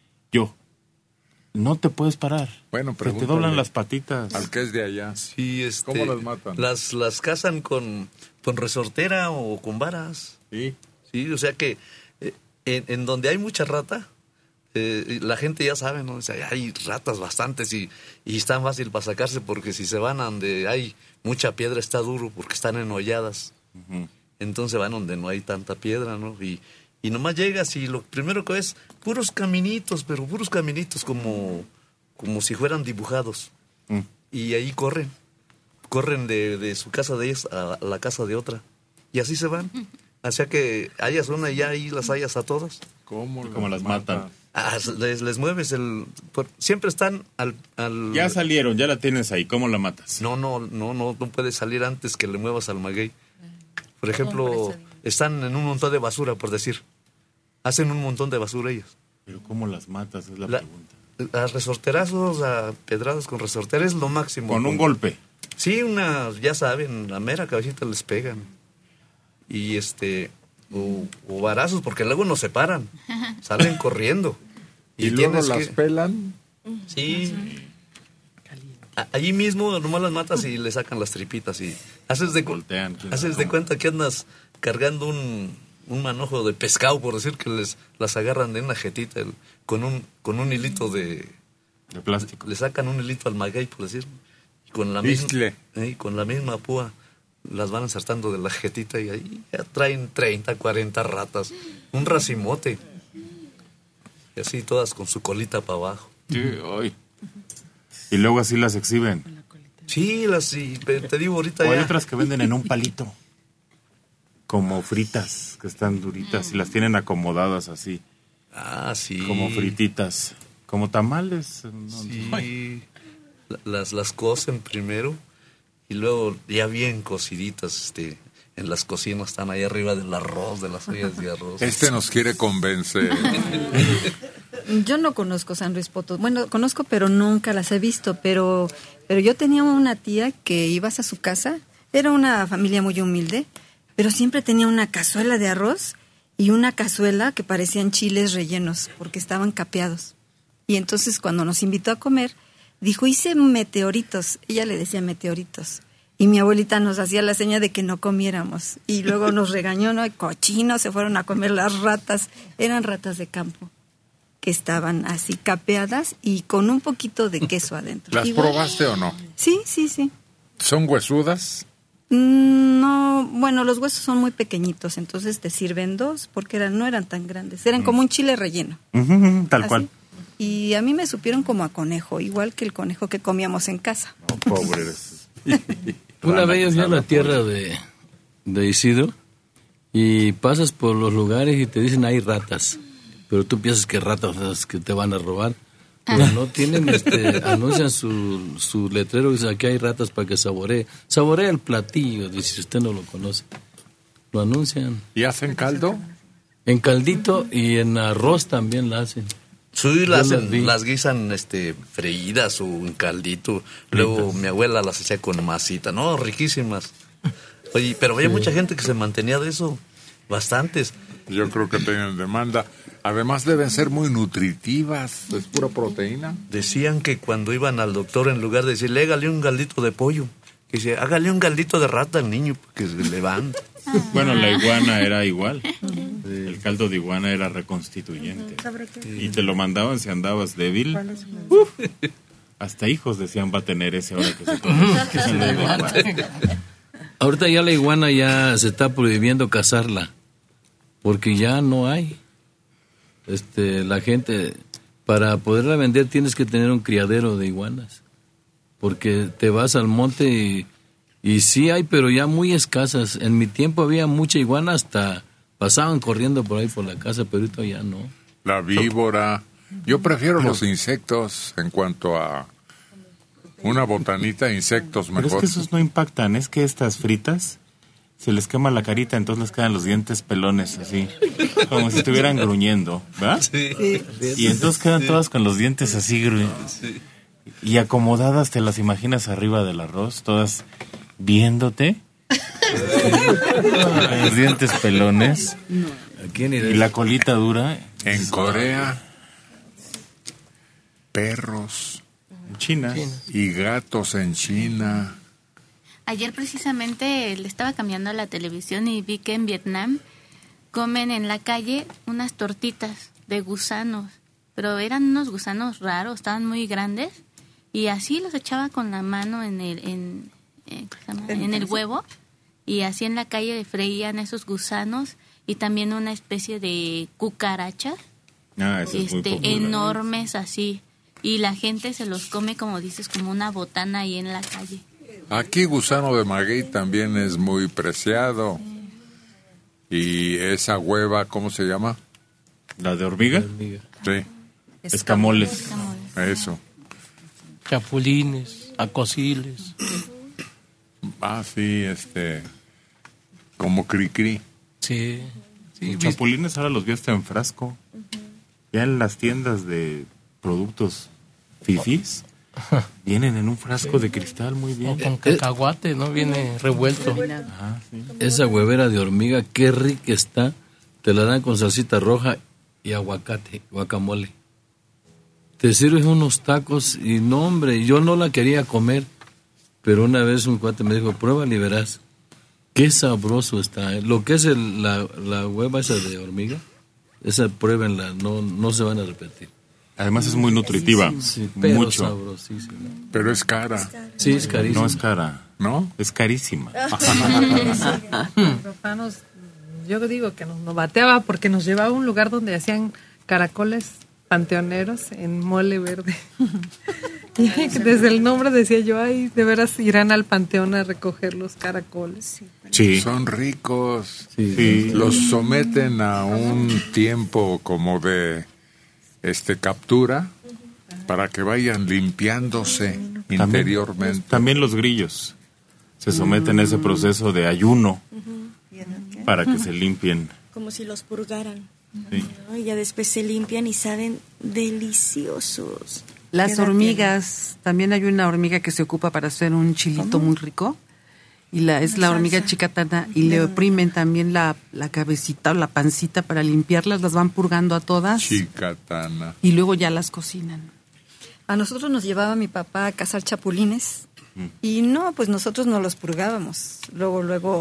no te puedes parar. Bueno, te doblan las patitas. Al que es de allá. Sí, ¿Cómo las matan? Las cazan con resortera o con varas. Sí. Sí, o sea que en donde hay mucha rata, la gente ya sabe, ¿no? O sea, hay ratas bastantes y están fácil para sacarse porque si se van a donde hay mucha piedra está duro porque están enolladas. Uh-huh. Entonces van donde no hay tanta piedra, ¿no? Y nomás llegas y lo primero que ves, puros caminitos, pero puros caminitos como si fueran dibujados. Y ahí corren de su casa de ellos a la casa de otra. Y así se van. O sea que hayas una y ya ahí las hayas a todas. ¿Cómo las matan? Les mueves siempre están al... Ya salieron, ya la tienes ahí, ¿cómo la matas? No puedes salir antes que le muevas al maguey. Por ejemplo, están en un montón de basura, por decir. Hacen un montón de basura ellos. ¿Pero cómo las matas? Es la pregunta. A resorterazos, a pedradas con resortera es lo máximo. ¿Con un golpe? Sí, ya saben, la mera cabecita les pegan. Y o varazos, porque luego no se paran, salen corriendo. ¿Y luego las pelan? Sí. Allí mismo nomás las matas y le sacan las tripitas y haces de cuenta que andas cargando un manojo de pescado, por decir que las agarran de una jetita con un hilito de plástico. Le sacan un hilito al maguey, por decir, y con la misma púa las van ensartando de la jetita y ahí ya traen 30, 40 ratas, un racimote. Y así todas con su colita para abajo. Sí, y luego así las exhiben. Sí, te digo ahorita hay otras que venden en un palito, como fritas, que están duritas y las tienen acomodadas así. Ah, sí. Como frititas, como tamales. Sí, las cocen primero. Y luego ya bien cociditas, en las cocinas están ahí arriba del arroz, de las ollas de arroz. Nos quiere convencer. Yo no conozco San Luis Potosí. Bueno, conozco, pero nunca las he visto. Pero yo tenía una tía que ibas a su casa. Era una familia muy humilde, pero siempre tenía una cazuela de arroz y una cazuela que parecían chiles rellenos, porque estaban capeados. Y entonces cuando nos invitó a comer, dijo, hice meteoritos. Ella le decía meteoritos. Y mi abuelita nos hacía la seña de que no comiéramos. Y luego nos regañó, ¿no? Cochinos, se fueron a comer las ratas. Eran ratas de campo, que estaban así capeadas y con un poquito de queso adentro. ¿Las probaste o no? Sí. ¿Son huesudas? No, bueno, los huesos son muy pequeñitos, entonces te sirven dos, porque no eran tan grandes. Eran como un chile relleno. Tal cual. Y a mí me supieron como a conejo, igual que el conejo que comíamos en casa. Oh, pobres. Una vez yo fui a la tierra de Isidro y pasas por los lugares y te dicen hay ratas, pero tú piensas que ratas que te van a robar. Pero no tienen, anuncian su letrero y dice aquí hay ratas para que saboree el platillo, dice, si usted no lo conoce. Lo anuncian. ¿Y hacen caldo? En caldito y en arroz también la hacen. Sí, las guisan freídas o en caldito. Luego mi abuela las hacía con masita, no, riquísimas. Oye, pero había mucha gente que se mantenía de eso, bastantes. Yo creo que tienen demanda. Además deben ser muy nutritivas, es pura proteína. Decían que cuando iban al doctor, en lugar de decirle, hágale un caldito de pollo, que dice, hágale un caldito de rata al niño, que se levanta. Bueno, la iguana era igual. El caldo de iguana era reconstituyente. Y te lo mandaban si andabas débil. Hasta hijos decían va a tener ese ahora que se come. Ahorita ya la iguana ya se está prohibiendo cazarla, porque ya no hay. La gente para poderla vender tienes que tener un criadero de iguanas, porque te vas al monte y sí hay, pero ya muy escasas. En mi tiempo había mucha iguana, hasta pasaban corriendo por ahí por la casa, pero ahorita ya no. La víbora. Yo prefiero los insectos en cuanto a una botanita, insectos mejor. Pero es que esos no impactan, es que estas fritas se les quema la carita, entonces les quedan los dientes pelones así, como si estuvieran gruñendo, ¿verdad? Sí. Y entonces quedan todas con los dientes así y acomodadas, te las imaginas arriba del arroz, todas viéndote. Los dientes pelones y la colita dura. En Corea, perros. En China. Y gatos en China. Ayer precisamente le estaba cambiando la televisión y vi que en Vietnam comen en la calle unas tortitas de gusanos, pero eran unos gusanos raros, estaban muy grandes y así los echaba con la mano en el huevo y así en la calle freían esos gusanos y también una especie de cucarachas enormes así y la gente se los come como dices como una botana ahí en la calle. Aquí gusano de maguey también es muy preciado. Y esa hueva, ¿cómo se llama? ¿La de hormiga? Sí. Escamoles. Eso. Chapulines, acosiles. Sí, como cri-cri. Sí. Los chapulines ahora los vi hasta en frasco. Ya en las tiendas de productos fifís. Vienen en un frasco de cristal, muy bien. O con cacahuate, ¿no? Viene revuelto. Ajá, sí. Esa huevera de hormiga, qué rica está. Te la dan con salsita roja y aguacate, guacamole. Te sirves unos tacos y no, hombre, yo no la quería comer. Pero una vez un cuate me dijo, pruébala y verás. Qué sabroso está. Lo que es la hueva esa de hormiga, esa pruébenla, no se van a repetir. Además es muy nutritiva, sí, pero mucho. Sabrosísima. Pero es cara. Sí, es carísima. No es cara, ¿no? Es carísima. Profanos, yo digo que nos bateaba porque nos llevaba a un lugar donde hacían caracoles panteoneros en mole verde. Y desde el nombre decía yo, ay, de veras irán al panteón a recoger los caracoles. Sí. Son ricos. Sí. Los someten a un tiempo como de captura para que vayan limpiándose interiormente. También los grillos se someten a ese proceso de ayuno para que se limpien. Como si los purgaran. Sí. ¿No? Y ya después se limpian y saben deliciosos. Las hormigas, también hay una hormiga que se ocupa para hacer un chilito muy rico. Y es la hormiga chicatana y le oprimen también la cabecita o la pancita para limpiarlas, las van purgando a todas. Chicatana. Y luego ya las cocinan. A nosotros nos llevaba mi papá a cazar chapulines y no, pues nosotros no los purgábamos. Luego.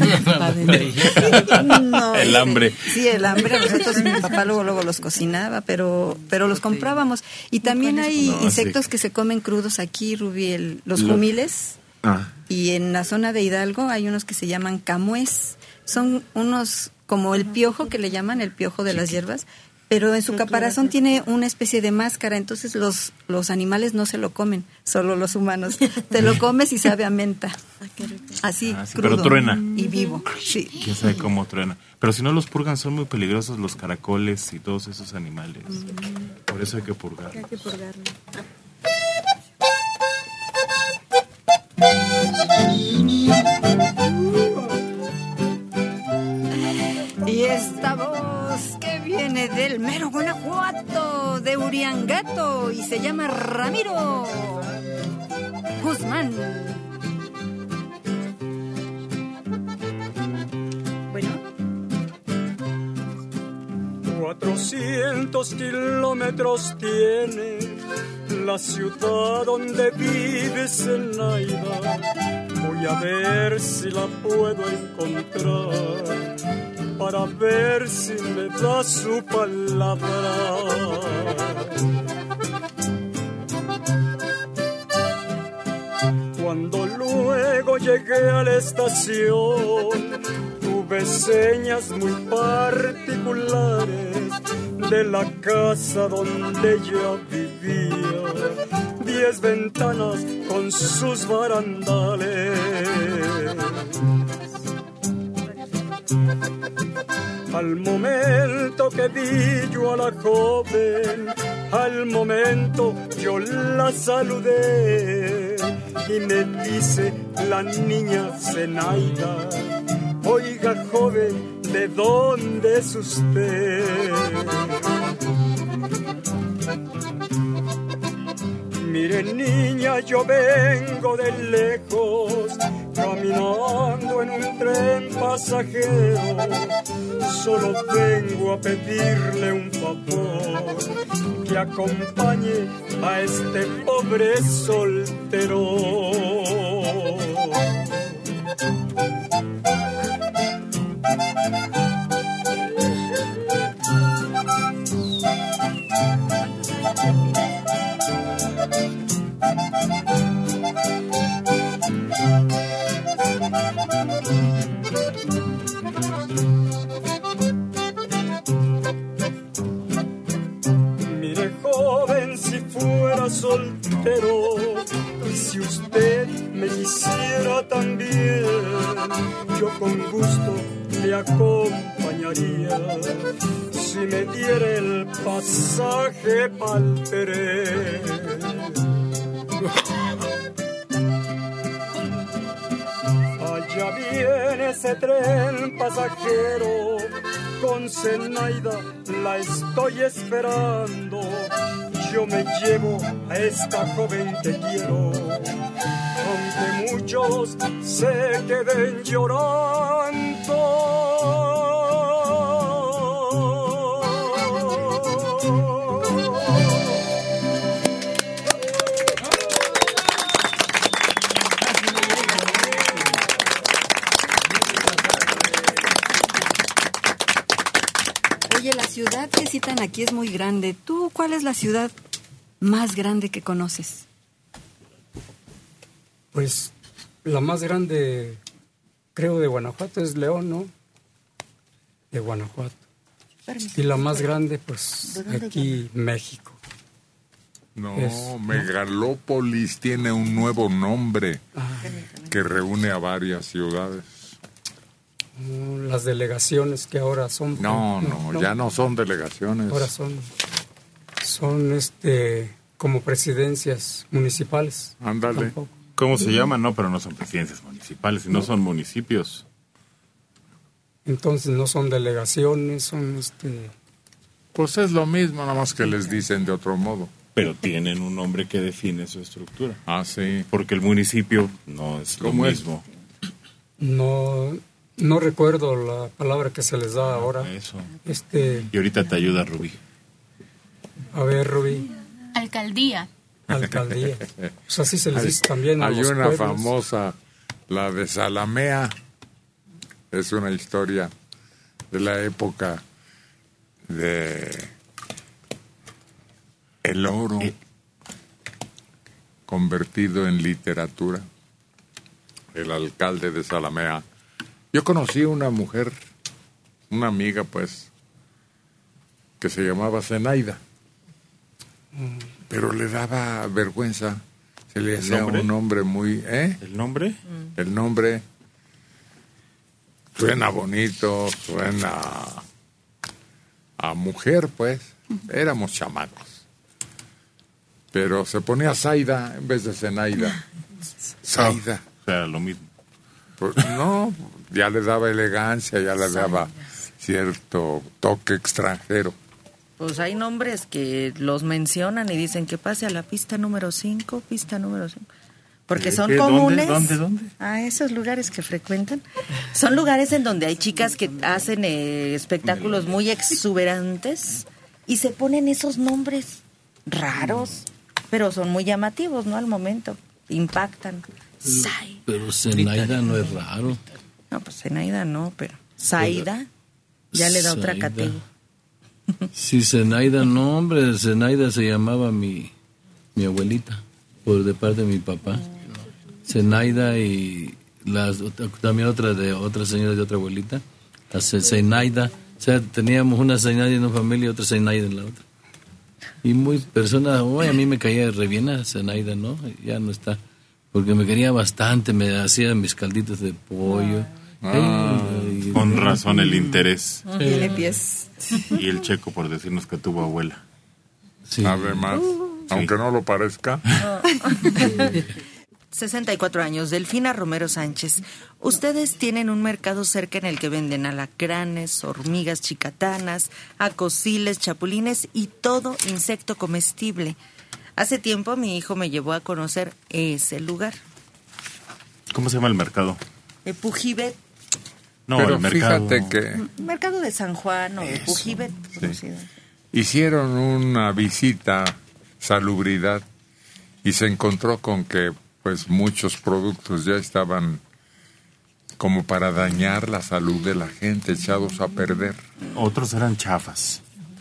No, el hambre. Sí, el hambre. Nosotros, mi papá luego los cocinaba, pero los comprábamos. Y también hay insectos que se comen crudos aquí, Rubí, los jumiles. Y en la zona de Hidalgo hay unos que se llaman camués. Son unos como el piojo, que le llaman el piojo de las hierbas, pero en su caparazón tiene una especie de máscara, entonces los animales no se lo comen, solo los humanos. Te lo comes y sabe a menta. Así, crudo. Pero truena. Y vivo. Sí. ¿Quién sabe cómo truena? Pero si no los purgan son muy peligrosos los caracoles y todos esos animales. Por eso hay que purgarlos. Hay que purgarlo. Y esta voz que viene del mero Guanajuato, de Uriangato, y se llama Ramiro Guzmán. Bueno. 400 kilómetros tiene la ciudad donde vive Zenaida. Voy a ver si la puedo encontrar, para ver si me da su palabra. Cuando luego llegué a la estación, tuve señas muy particulares de la casa donde ella vivía, 10 ventanas con sus barandales. Al momento que vi yo a la joven, al momento yo la saludé y me dice la niña Zenaida: oiga joven, ¿de dónde es usted? Mire niña, yo vengo de lejos, caminando en un tren pasajero. Solo vengo a pedirle un favor, que acompañe a este pobre soltero. Mire joven, si fuera soltero, si usted me quisiera también, yo con gusto le acompañaría, si me diera el pasaje pa'l Terén. Allá viene ese tren pasajero, con Zenaida la estoy esperando. Yo me llevo a esta joven que quiero, aunque muchos se queden llorando. Oye, la ciudad que citan aquí es muy grande. ¿Tú cuál es la ciudad más grande que conoces? Pues la más grande, creo, de Guanajuato es León, ¿no? De Guanajuato. Y la más grande, pues, aquí, México. No, Megalópolis tiene un nuevo nombre que reúne a varias ciudades. Las delegaciones que ahora son... No, ya no son delegaciones. Ahora son como presidencias municipales. Ándale. Tampoco. ¿Cómo se llaman? No, pero no son presidencias municipales, sino son municipios. Entonces no son delegaciones, son Pues es lo mismo, nada más que les dicen de otro modo. Pero tienen un nombre que define su estructura. Ah, sí. Porque el municipio no es lo mismo. No recuerdo la palabra que se les da ahora. Eso. Y ahorita te ayuda Rubí. A ver, Rubí. Alcaldía. Alcaldía. Pues así se les dice también a Hay los una pueblos. famosa, la de Zalamea. Es una historia de la época de el oro convertido en literatura. El alcalde de Zalamea. Yo conocí una mujer, una amiga, pues, que se llamaba Zenaida. Pero le daba vergüenza. Se le hacía un nombre muy... ¿El nombre? El nombre suena bonito, suena a mujer, pues. Éramos chamacos. Pero se ponía Zaida en vez de Zenaida. Zaida. O sea, lo mismo. Pues, no, ya le daba elegancia, ya le daba cierto toque extranjero. Pues hay nombres que los mencionan y dicen que pase a la pista número 5, pista número 5. Porque son comunes. ¿Dónde? A esos lugares que frecuentan. Son lugares en donde hay chicas que hacen espectáculos muy exuberantes y se ponen esos nombres raros, pero son muy llamativos, ¿no? Al momento, impactan. Pero Zenaida no es raro. No, pues Zenaida no, pero Zaida ya le da otra Zaida. categoría. Sí, Zenaida, no, hombre, Zenaida se llamaba mi abuelita, por de parte de mi papá. Zenaida y también otra señora de otra abuelita, la Zenaida sea, teníamos una Zenaida en una familia y otra Zenaida en la otra. Y muy persona, a mí me caía re bien a Zenaida, ¿no? Ya no está. Porque me quería bastante, me hacía mis calditos de pollo. Con razón el interés. Tiene pies. Y el Checo por decirnos que tuvo abuela. Sí. Además, aunque no lo parezca. 64 años, Delfina Romero Sánchez. Ustedes tienen un mercado cerca en el que venden alacranes, hormigas chicatanas, acosiles, chapulines y todo insecto comestible. Hace tiempo mi hijo me llevó a conocer ese lugar. ¿Cómo se llama el mercado? Pujibet. No, pero el mercado. Fíjate que... Mercado de San Juan o de Pujibet. Sí. Hicieron una visita salubridad y se encontró con que pues muchos productos ya estaban como para dañar la salud de la gente, echados a perder. Otros eran chafas.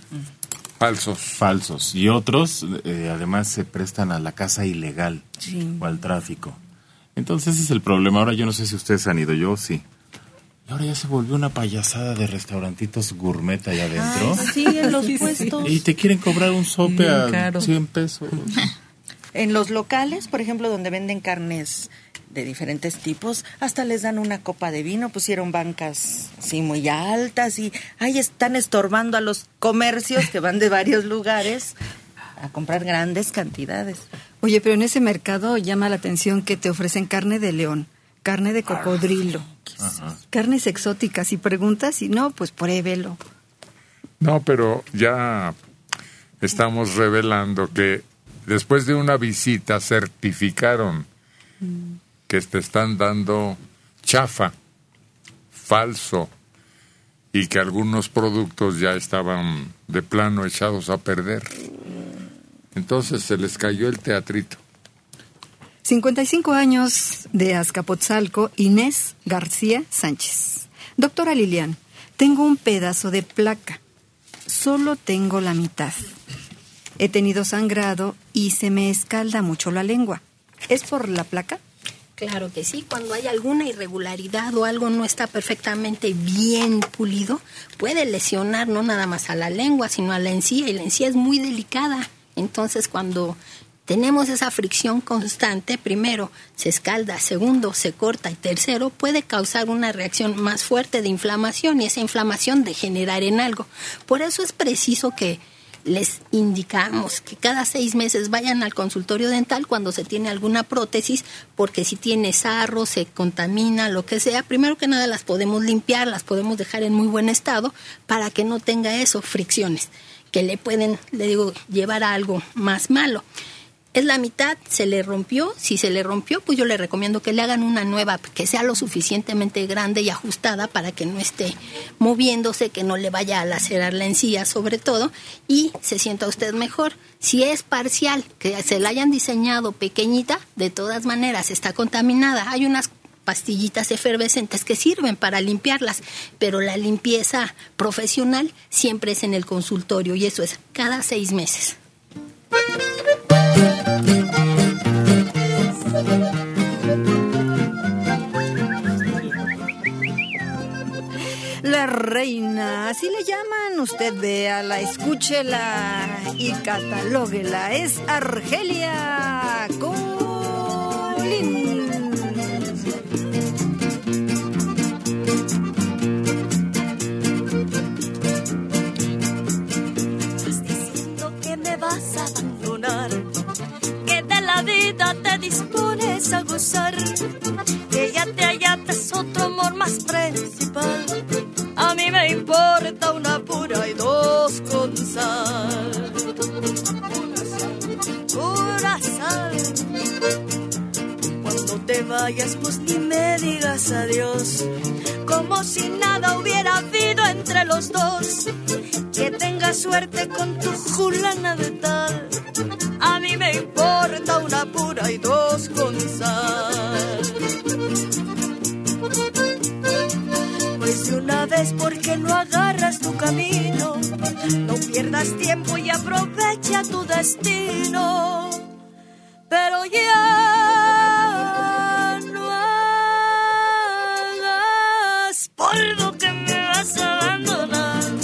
Falsos. Y otros, además, se prestan a la caza ilegal o al tráfico. Entonces ese es el problema. Ahora yo no sé si ustedes han ido, yo sí. Y ahora ya se volvió una payasada de restaurantitos gourmet allá adentro. Ay, sí, en los puestos. Y te quieren cobrar un sope a caro. 100 pesos. En los locales, por ejemplo, donde venden carnes de diferentes tipos, hasta les dan una copa de vino, pusieron bancas así muy altas y ahí están estorbando a los comercios que van de varios lugares a comprar grandes cantidades. Oye, pero en ese mercado llama la atención que te ofrecen carne de león, carne de cocodrilo, carnes exóticas, y preguntas y no, pues pruébelo. No, pero ya estamos revelando que después de una visita certificaron que te están dando chafa, falso, y que algunos productos ya estaban de plano echados a perder. Entonces se les cayó el teatrito. 55 años de Azcapotzalco, Inés García Sánchez. Doctora Lilian, tengo un pedazo de placa. Solo tengo la mitad. He tenido sangrado y se me escalda mucho la lengua. ¿Es por la placa? Claro que sí, cuando hay alguna irregularidad o algo no está perfectamente bien pulido, puede lesionar no nada más a la lengua, sino a la encía, y la encía es muy delicada. Entonces, cuando tenemos esa fricción constante, primero se escalda, segundo se corta y tercero puede causar una reacción más fuerte de inflamación y esa inflamación degenerar en algo. Por eso es preciso que les indicamos que cada 6 meses vayan al consultorio dental cuando se tiene alguna prótesis, porque si tiene sarro, se contamina, lo que sea, primero que nada las podemos limpiar, las podemos dejar en muy buen estado para que no tenga eso, fricciones, que le pueden, le digo, llevar a algo más malo. Es la mitad, se le rompió. Si se le rompió, pues yo le recomiendo que le hagan una nueva, que sea lo suficientemente grande y ajustada para que no esté moviéndose, que no le vaya a lacerar la encía sobre todo, y se sienta usted mejor. Si es parcial, que se la hayan diseñado pequeñita, de todas maneras está contaminada. Hay unas pastillitas efervescentes que sirven para limpiarlas, pero la limpieza profesional siempre es en el consultorio y eso es cada 6 meses. La reina, así le llaman. Usted véala, escúchela y catalóguela. Es Argelia Colín. Estás diciendo que me vas a abandonar, que de la vida te dispones a gozar, que ya te hallaste otro amor más principal. A mí me importa una pura y 2 con sal. Pura sal. Cuando te vayas, pues ni me digas adiós, como si nada hubiera habido entre los dos. Que tengas suerte con tu fulana de tal. A mí me importa una pura y 2 con sal. Pues de una vez, ¿por qué no agarras tu camino? No pierdas tiempo y aprovecha tu destino. Pero ya no hagas polvo, que me vas a abandonar.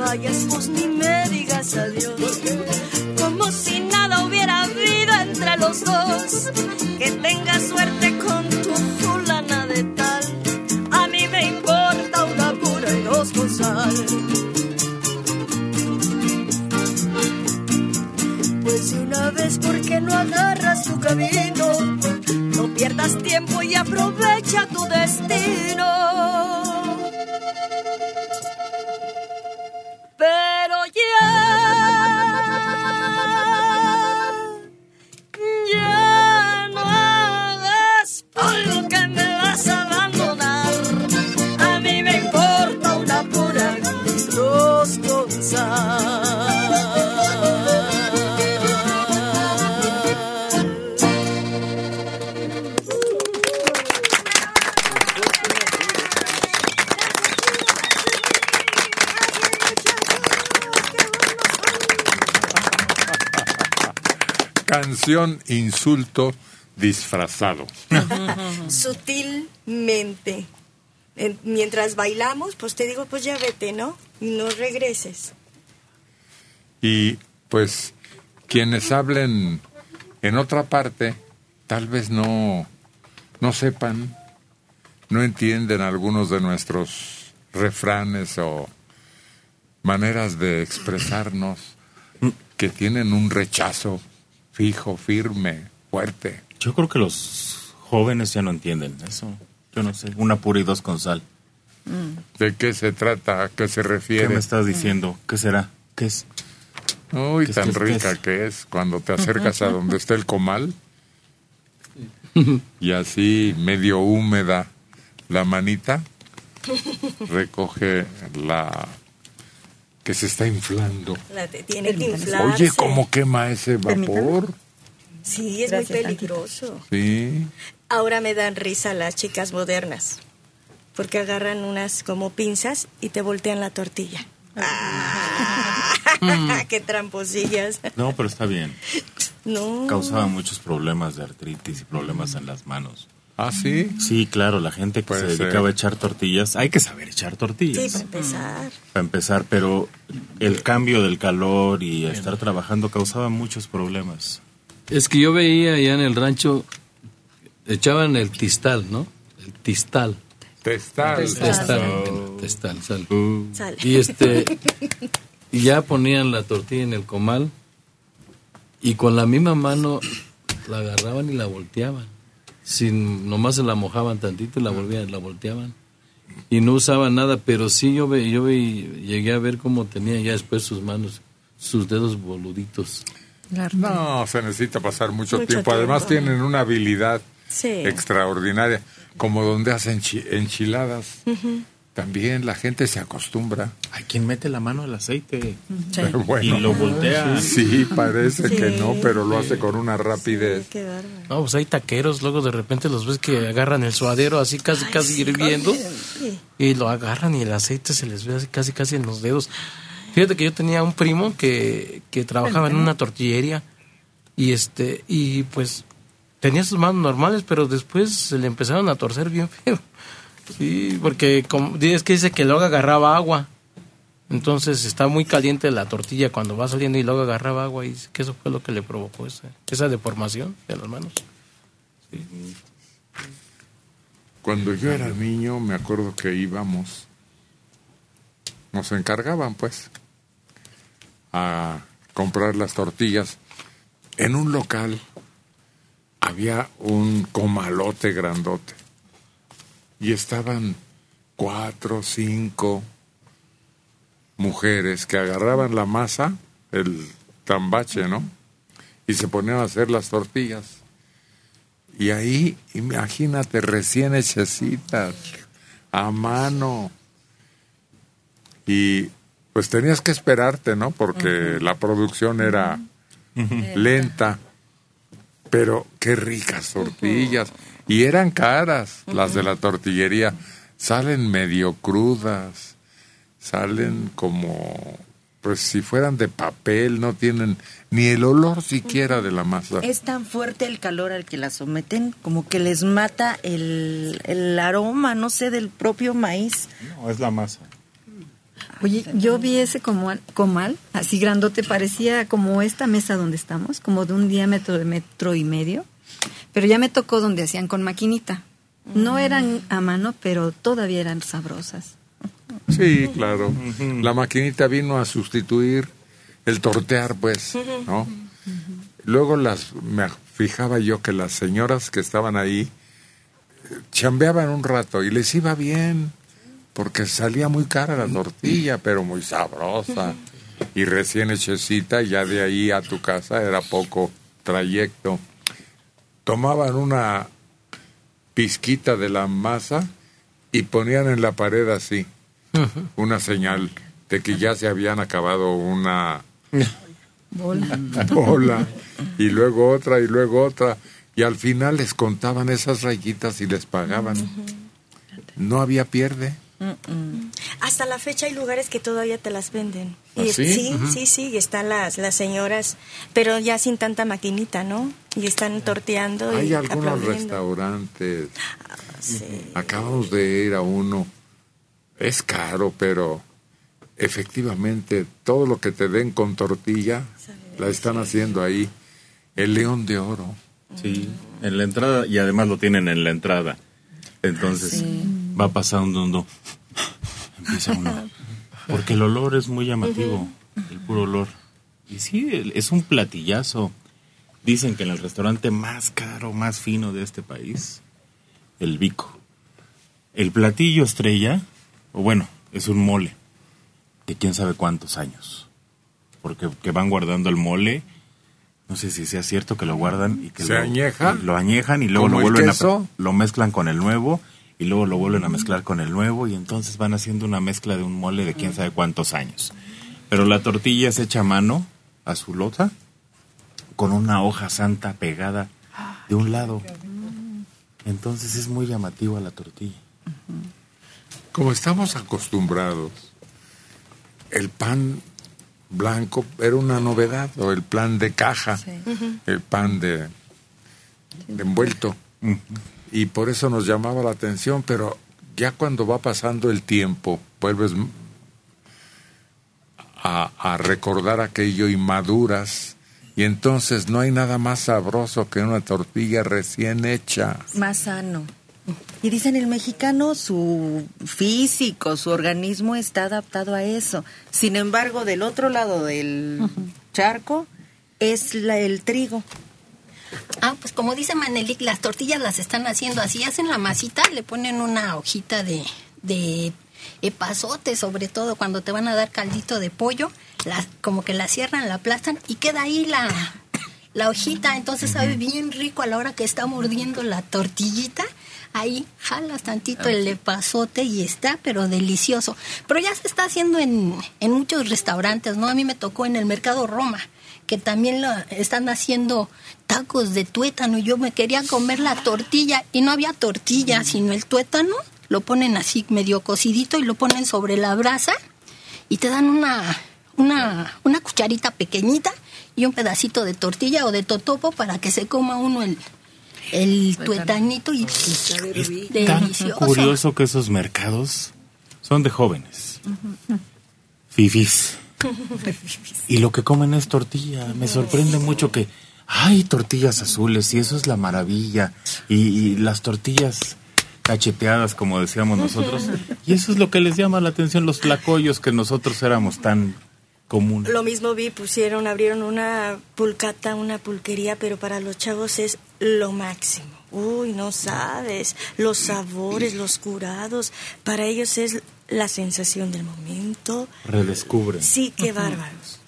vayas, pues ni me digas adiós. Como si nada hubiera habido entre los dos. Que tengas suerte con tu fulana de tal. A mí me importa una pura y dos con sal. Pues de una vez, ¿por qué no agarras tu camino? No pierdas tiempo y aprovecha tu destino. Pero ya no hagas porque me vas a abandonar. A mí me importa una pura y dos con sal. Canción insulto disfrazado. Sutilmente. Mientras bailamos, pues te digo, pues ya vete, ¿no? Y no regreses. Y pues quienes hablen en otra parte tal vez no sepan, no entienden algunos de nuestros refranes o maneras de expresarnos que tienen un rechazo fijo, firme, fuerte. Yo creo que los jóvenes ya no entienden eso. Yo no sé, una pura y dos con sal. ¿De qué se trata? ¿A qué se refiere? ¿Qué me estás diciendo? ¿Qué será? ¿Qué es? Uy, ¿Qué tan es? rica que es cuando te acercas a donde está el comal y así medio húmeda la manita recoge la que se está inflando. Tiene que inflarse. Oye, ¿cómo quema ese vapor? Sí, es muy peligroso. Sí. Ahora me dan risa las chicas modernas, porque agarran unas como pinzas y te voltean la tortilla. ¡Qué tramposillas! No, pero está bien. No. Causaba muchos problemas de artritis y problemas en las manos. ¿Ah, sí? Sí, claro, la gente que se dedicaba a echar tortillas, hay que saber echar tortillas. Sí, para empezar. Para empezar, pero el cambio del calor y estar trabajando causaba muchos problemas. Es que yo veía allá en el rancho, echaban el tistal, ¿no? El tistal. Testal. Testal, sal. Sal. Y ya ponían la tortilla en el comal y con la misma mano la agarraban y la volteaban. Nomás se la mojaban tantito y la volteaban. Y no usaban nada, pero sí yo llegué a ver cómo tenían ya después sus manos, sus dedos boluditos. No, se necesita pasar mucho tiempo. Además tienen una habilidad extraordinaria, como donde hacen enchiladas. También la gente se acostumbra. Hay quien mete la mano al aceite bueno, y lo voltea. Sí, parece que no, pero lo hace con una rapidez. No, pues hay taqueros, luego de repente los ves que agarran el suadero así casi hirviendo y lo agarran y el aceite se les ve así casi en los dedos. Fíjate que yo tenía un primo que trabajaba en una tortillería y pues tenía sus manos normales, pero después se le empezaron a torcer bien feo. Sí, porque es que dice que luego agarraba agua. Entonces está muy caliente la tortilla cuando va saliendo y luego agarraba agua y dice que eso fue lo que le provocó esa deformación de las manos. Sí. Cuando yo era niño me acuerdo que nos encargaban pues a comprar las tortillas. En un local había un comalote grandote y estaban 4 o 5 mujeres que agarraban la masa, el tambache, ¿no? Y se ponían a hacer las tortillas. Y ahí, imagínate, recién hechecitas, a mano. Y pues tenías que esperarte, ¿no? Porque la producción era lenta. Pero qué ricas tortillas. Y eran caras las de la tortillería. Salen medio crudas. Salen como, pues si fueran de papel, no tienen ni el olor siquiera de la masa. Es tan fuerte el calor al que la someten, como que les mata el aroma, no sé, del propio maíz. No, es la masa. Oye, yo vi ese comal, así grandote, parecía como esta mesa donde estamos, como de un diámetro de 1.5 metros, pero ya me tocó donde hacían con maquinita. No eran a mano, pero todavía eran sabrosas. Sí, claro. La maquinita vino a sustituir el tortear, pues, ¿no? Luego me fijaba yo que las señoras que estaban ahí chambeaban un rato y les iba bien, porque salía muy cara la tortilla, pero muy sabrosa y recién hechecita, y ya de ahí a tu casa era poco trayecto. Tomaban una pizquita de la masa y ponían en la pared así una señal de que ya se habían acabado una bola, y luego otra, y al final les contaban esas rayitas y les pagaban. No había pierde. Hasta la fecha hay lugares que todavía te las venden. ¿Ah, Y sí? sí, y están las señoras, pero ya sin tanta maquinita, ¿no? Y están torteando. Hay y algunos aplaudiendo. restaurantes. Sí. Acabamos de ir a uno. Es caro, pero efectivamente todo lo que te den con tortilla la están haciendo ahí. El León de Oro. Sí, en la entrada, y además lo tienen en la entrada. Entonces va pasando uno, empieza uno, porque el olor es muy llamativo, el puro olor. Y sí, es un platillazo. Dicen que en el restaurante más caro, más fino de este país, el Vico. El platillo estrella, o bueno, es un mole de quién sabe cuántos años, porque que van guardando el mole. No sé si sea cierto que lo guardan y que añeja. Lo añejan y luego lo ¿Como el vuelven queso? lo mezclan con el nuevo y luego lo vuelven a mezclar con el nuevo, y entonces van haciendo una mezcla de un mole de quién sabe cuántos años. Pero la tortilla es hecha a mano, azulota, con una hoja santa pegada de un lado. Entonces es muy llamativa la tortilla. Como estamos acostumbrados, el pan blanco era una novedad, o el pan de caja, el pan de envuelto, y por eso nos llamaba la atención. Pero ya cuando va pasando el tiempo vuelves a recordar aquello y maduras, y entonces no hay nada más sabroso que una tortilla recién hecha. Más sano. Y dicen, el mexicano, su físico, su organismo está adaptado a eso. Sin embargo, del otro lado del charco es el trigo. Pues como dice Manelik, las tortillas las están haciendo así, hacen la masita, le ponen una hojita de epazote, sobre todo cuando te van a dar caldito de pollo, como que la cierran, la aplastan y queda ahí la hojita, entonces sabe bien rico a la hora que está mordiendo la tortillita. Ahí jalas tantito el epazote y está, pero delicioso. Pero ya se está haciendo en muchos restaurantes, ¿no? A mí me tocó en el Mercado Roma, que también están haciendo tacos de tuétano. Yo me quería comer la tortilla y no había tortilla, sino el tuétano. Lo ponen así medio cocidito y lo ponen sobre la brasa y te dan una cucharita pequeñita y un pedacito de tortilla o de totopo para que se coma uno el tuetanito y Es delicioso. tan curioso que esos mercados son de jóvenes, fifís, y lo que comen es tortilla. Me sorprende mucho que hay tortillas azules y eso es la maravilla, y las tortillas cacheteadas, como decíamos nosotros, y eso es lo que les llama la atención, los tlacoyos que nosotros éramos tan comunes. Lo mismo vi, abrieron una pulcata, una pulquería, pero para los chavos es lo máximo. Uy, no sabes, los sabores, los curados, para ellos es la sensación del momento. Redescubren. Sí, qué bárbaros.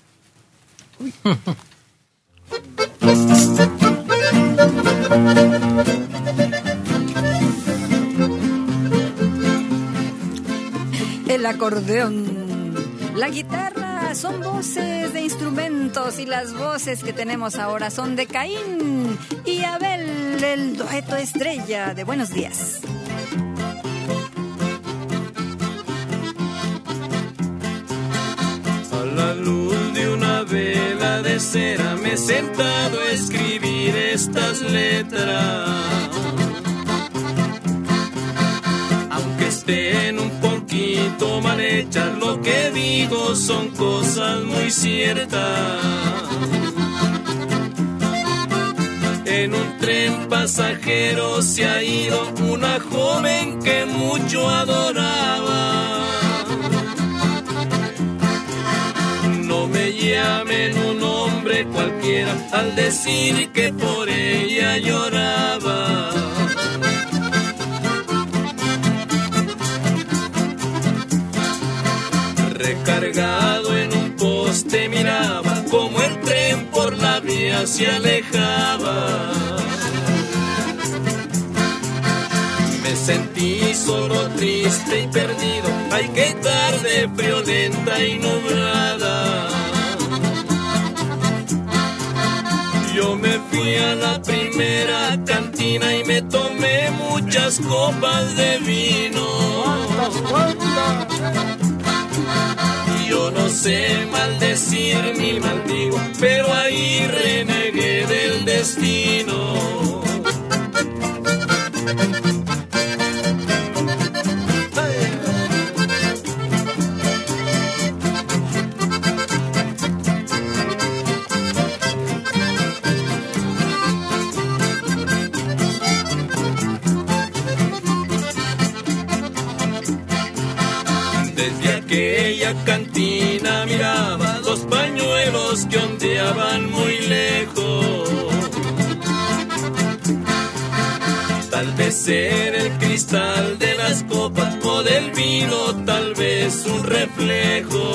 El acordeón, la guitarra, son voces de instrumentos, y las voces que tenemos ahora son de Caín y Abel, el dueto estrella de Buenos Días. A la luz de una vela de cera me he sentado a escribir estas letras. Aunque estén un poquito toman hechas, lo que digo son cosas muy ciertas. En un tren pasajero se ha ido una joven que mucho adoraba. No me llamen un hombre cualquiera al decir que por ella lloraba. Recargado en un poste miraba como el tren por la vía se alejaba. Me sentí solo, triste y perdido. Ay, qué tarde friolenta y nublada. Yo me fui a la primera cantina y me tomé muchas copas de vino. Yo no sé maldecir ni maldigo, pero ahí renegué del destino. Desde aquella cantina miraba dos pañuelos que ondeaban muy lejos. Tal vez era el cristal de las copas o del vino, tal vez un reflejo.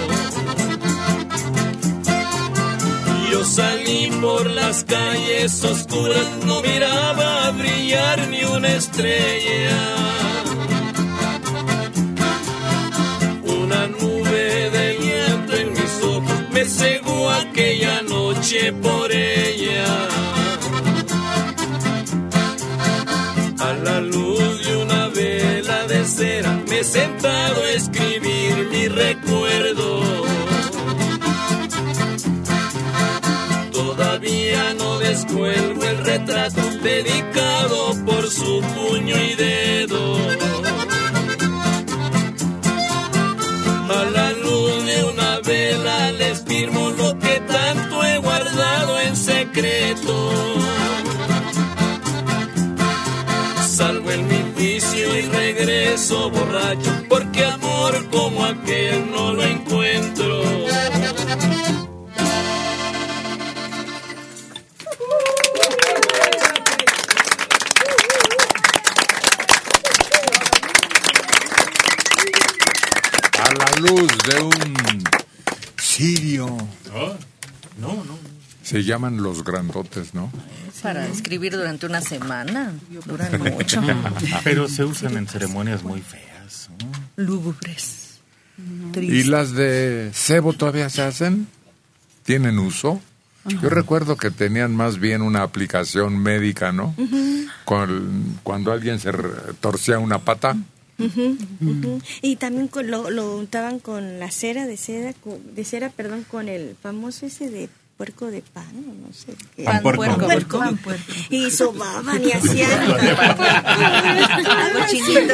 Yo salí por las calles oscuras, no miraba brillar ni una estrella. Una nube de viento en mis ojos me cegó aquella noche por ella. A la luz de una vela de cera me he sentado a escribir mi recuerdo. Todavía no descuelgo el retrato dedicado por su puño y dedo. A la luz de una vela les firmo lo que tanto he guardado en secreto. Salgo en mi juicio y regreso borracho, porque amor como aquel no lo encuentro. A la luz de un cirio. No. Se llaman los grandotes, ¿no? Para escribir durante una semana. Duran mucho. Pero se usan en ceremonias muy feas, ¿no? Lúgubres. ¿Y las de cebo todavía se hacen? ¿Tienen uso? Yo recuerdo que tenían más bien una aplicación médica, ¿no? Cuando alguien se torcía una pata. Y también lo untaban con la cera de cera, con el famoso ese de puerco de pan, no sé qué. Pan puerco. Y sobaban y hacían algo chinito.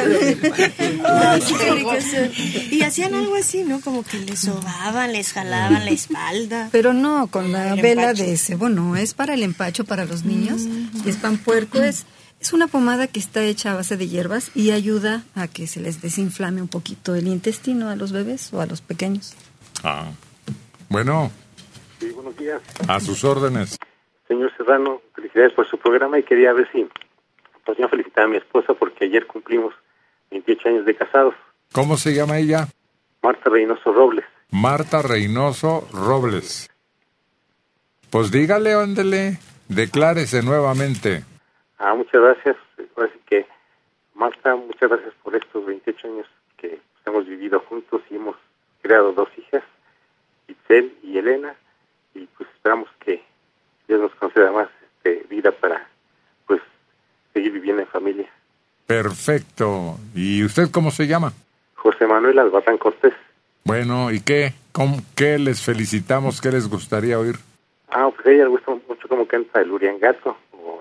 Y hacían algo así, ¿no? Como que les sobaban, les jalaban la espalda. Pero no, con la vela de cebo, no, es para el empacho para los niños. Y es pan puerco, es una pomada que está hecha a base de hierbas y ayuda a que se les desinflame un poquito el intestino a los bebés o a los pequeños. Bueno. Sí, buenos días. A sus órdenes. Señor Serrano, felicidades por su programa y quería ver si podría felicitar a mi esposa porque ayer cumplimos 28 años de casados. ¿Cómo se llama ella? Marta Reynoso Robles. Marta Reynoso Robles. Pues dígale, ándele, declárese nuevamente. Muchas gracias. Así que, Marta, muchas gracias por estos 28 años que hemos vivido juntos y hemos creado 2 hijas, Itzel y Elena, y pues esperamos que Dios nos conceda más vida para pues seguir viviendo en familia. Perfecto. ¿Y usted cómo se llama? José Manuel Albarrán Cortés. Bueno, ¿y qué? ¿Qué les felicitamos? ¿Qué les gustaría oír? Pues a ella le gusta mucho cómo canta el Uriangato o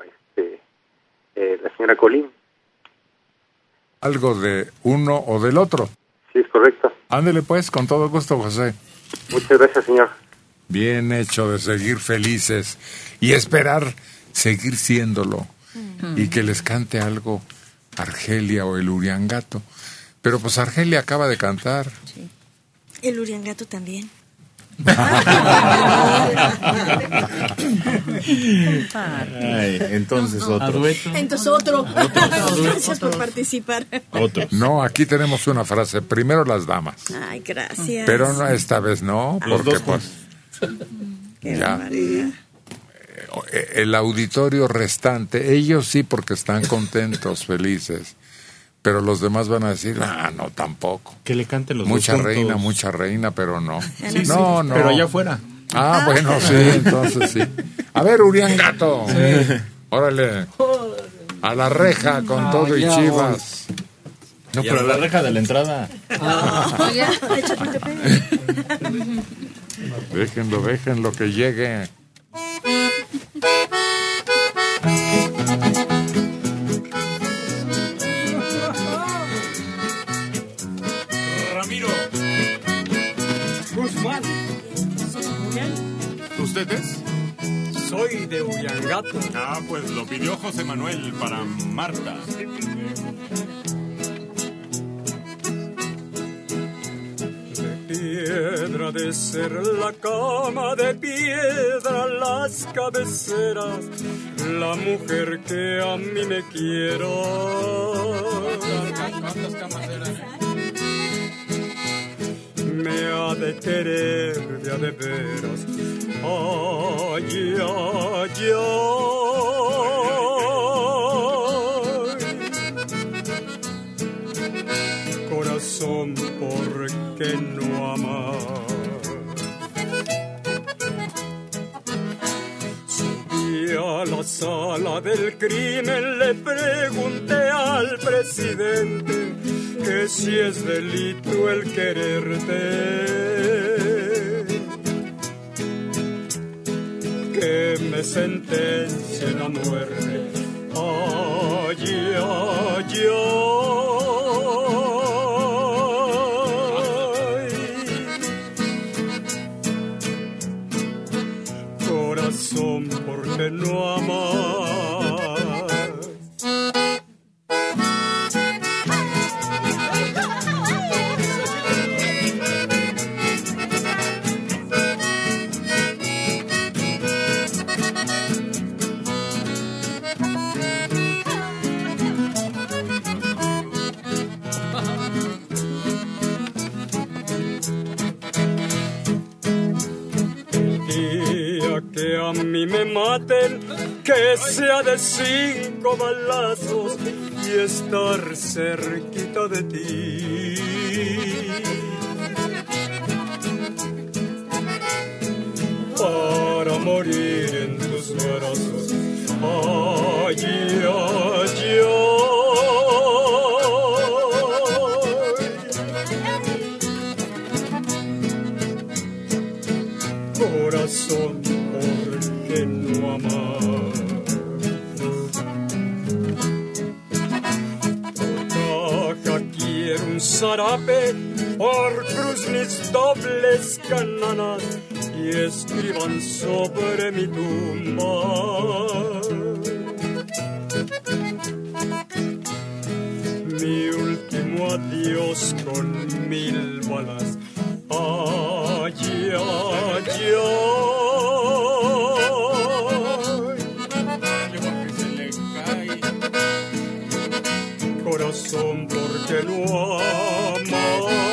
la señora Colín. ¿Algo de uno o del otro? Sí, es correcto. Ándele pues, con todo gusto, José. Muchas gracias, señor. Bien hecho de seguir felices y esperar seguir siéndolo. Y que les cante algo Argelia o el Uriangato. Pero pues Argelia acaba de cantar. Sí. El Uriangato también. Ay, entonces otro. Entonces otro. Gracias por participar. Otro. No, aquí tenemos una frase. Primero las damas. Ay, gracias. Pero no, esta vez no, porque pues Qué ya barbaridad. El auditorio restante, ellos sí porque están contentos, felices. Pero los demás van a decir, no, tampoco. Que le canten los mucha dos reina, juntos. mucha reina, pero no. Sí, no, sí, no. pero allá afuera. Ah, bueno, sí, entonces sí. A ver, Uriangato. Sí. Órale. A la reja con todo y chivas. No, pero la reja de la entrada. Déjenlo que llegue. Ramiro. Guzmán. ¿Usted es? Soy de Uriangato. Ah, pues lo pidió José Manuel para Marta. Piedra de ser la cama, de piedra las cabeceras, la mujer que a mí me quiero. ¿Cuántas camas eran? Me ha de querer de a de veras. Ay, ay, ay. Corazón, ¿por qué no amar? Subí a la sala del crimen, le pregunté al presidente que si es delito el quererte, que me sentencien a muerte. Ay, ay, ay. Corazón, ¿por qué no amas? Que a mí me maten, que sea de 5 balazos y estar cerquita de ti. Para morir en tus brazos. Ay, ay, ay. Corazón, que no amar. Por caja quiero un zarape, por cruz mis dobles cananas y escriban sobre mi tumba mi último adiós con 1000 balas. Ay, ay, ay. Corazón, porque no amas.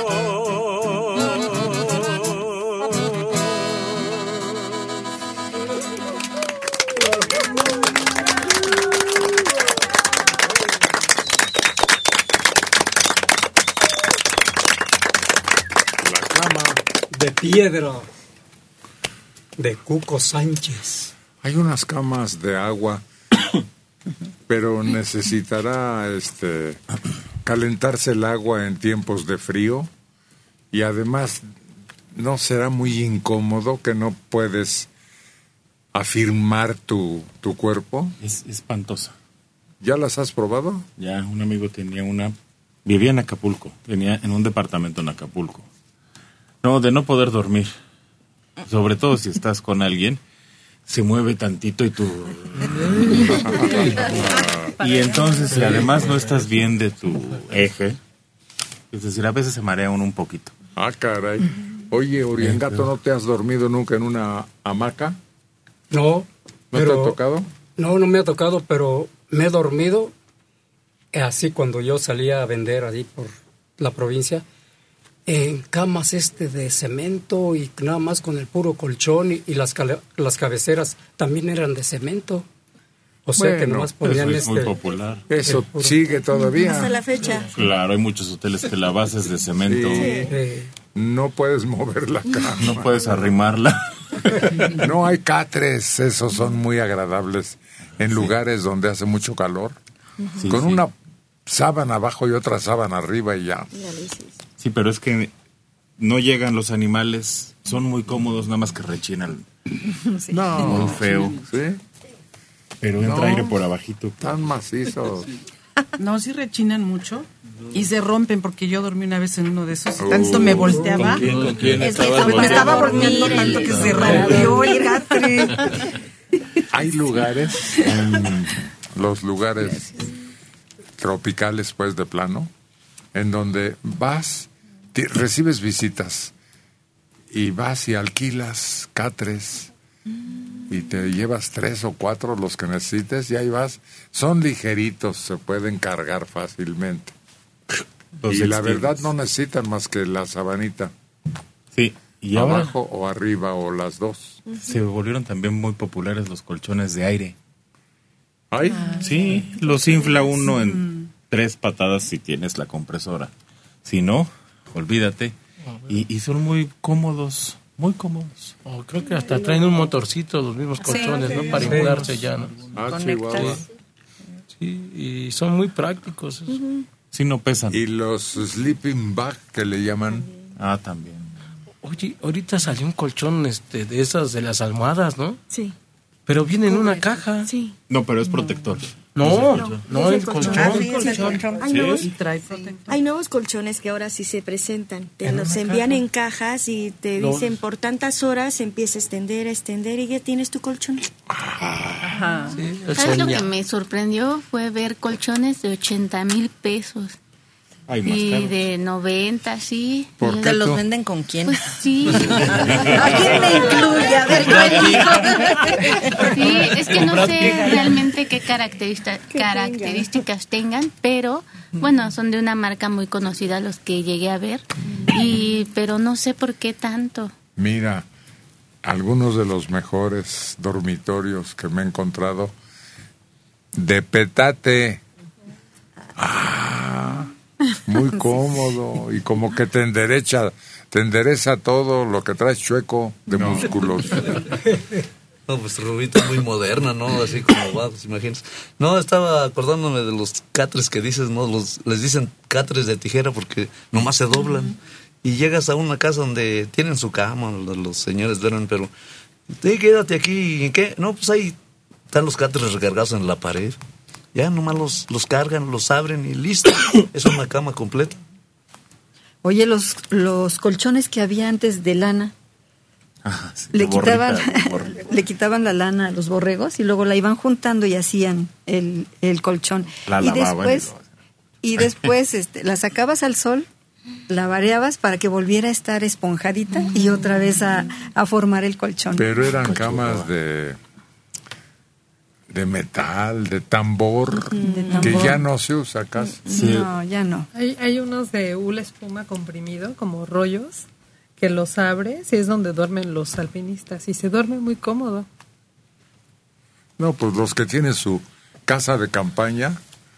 La cama de piedra de Cuco Sánchez. Hay unas camas de agua, pero necesitará calentarse el agua en tiempos de frío y además no será muy incómodo que no puedes afirmar tu cuerpo. Es espantosa. ¿Ya las has probado? Ya, un amigo tenía una Vivía en Acapulco, venía en un departamento en Acapulco. No, de no poder dormir. Sobre todo si estás con alguien, se mueve tantito y tú... y entonces, si además no estás bien de tu eje, es decir, a veces se marea uno un poquito. Ah, caray. Oye, Oriengato, ¿no te has dormido nunca en una hamaca? No. ¿No te ha tocado? No, no me ha tocado, pero me he dormido así cuando yo salía a vender ahí por la provincia, en camas de cemento y nada más con el puro colchón y las cabeceras también eran de cemento. O sea que nomás ponían eso es muy popular. Eso sigue todavía. Hasta la fecha. Claro, hay muchos hoteles que la base es de cemento. Sí. No puedes mover la cama. No puedes arrimarla. No hay catres, esos son muy agradables en lugares donde hace mucho calor. Sí, con sí. una sábana abajo y otra sábana arriba y ya. Sí, pero es que no llegan los animales, son muy cómodos, nada más que rechinan. Sí. No. Muy feo. Sí. Pero entra aire por abajito. Tan macizos. No, sí rechinan mucho y se rompen, porque yo dormí una vez en uno de esos y tanto me volteaba. ¿Con quién me estabas estaba volteando tanto que se rompió el catre. Hay lugares, en los lugares tropicales, pues, de plano, en donde vas, recibes visitas y vas y alquilas catres y te llevas 3 o 4 los que necesites y ahí vas. Son ligeritos, se pueden cargar fácilmente. Los y la extiendes. verdad no necesitan más que la sabanita. Sí, y ahora Abajo o arriba o las dos. se volvieron también muy populares los colchones de aire. ¿Ay? Sí, los infla uno en 3 patadas si tienes la compresora. Si no, olvídate. Y son muy cómodos, muy cómodos. Oh, creo que hasta traen un motorcito los mismos colchones, ¿no? Para inflarse ya, ¿no? Ah, Chihuahua. Sí, y son muy prácticos. Sí, no pesan. Y los sleeping bag que le llaman. Ah, también. Oye, ahorita salió un colchón de esas de las almohadas, ¿no? Sí. Pero viene en una caja. Sí. No, pero es protector. No, no, es el el colchón. colchón. Sí, es el colchón. Hay, Sí. nuevos, Y trae protector. hay nuevos colchones que ahora sí se presentan. Te En los una envían caja. en cajas y te Los- dicen por tantas horas empieza a extender y ya tienes tu colchón. Ajá. Sí, el ¿Sabes lo soñar. que me sorprendió? Fue ver colchones de 80,000 pesos. Hay más Y caros. de 90, sí. ¿Por Y- qué ¿Te los tú? venden con quién? Pues sí. ¿A quién me incluye? A ver, yo Sí, es que no sé realmente qué características tengan, pero bueno, son de una marca muy conocida los que llegué a ver, pero no sé por qué tanto. Mira, algunos de los mejores dormitorios que me he encontrado de petate. Muy cómodo y como que te endereza todo lo que traes chueco de músculos. No, pues Rubito es muy moderna, ¿no? Así como va, pues imagínate. No, estaba acordándome de los catres que dices, ¿no? Les dicen catres de tijera porque nomás se doblan. Y llegas a una casa donde tienen su cama, los señores duermen, pero... quédate aquí, ¿y qué? No, pues ahí están los catres recargados en la pared. Ya nomás los cargan, los abren y listo. Es una cama completa. Oye, los colchones que había antes de lana, Ajá, sí, le de borrita, quitaban, de borrita. le quitaban la lana a los borregos y luego la iban juntando y hacían el colchón. La y lavaban después la sacabas al sol, la vareabas para que volviera a estar esponjadita y otra vez a formar el colchón. Pero eran camas de metal, de tambor, que ya no se usa casi. No, ya no. Hay unos de hula espuma comprimido, como rollos, que los abres y es donde duermen los alpinistas y se duerme muy cómodo. No, pues los que tienen su casa de campaña,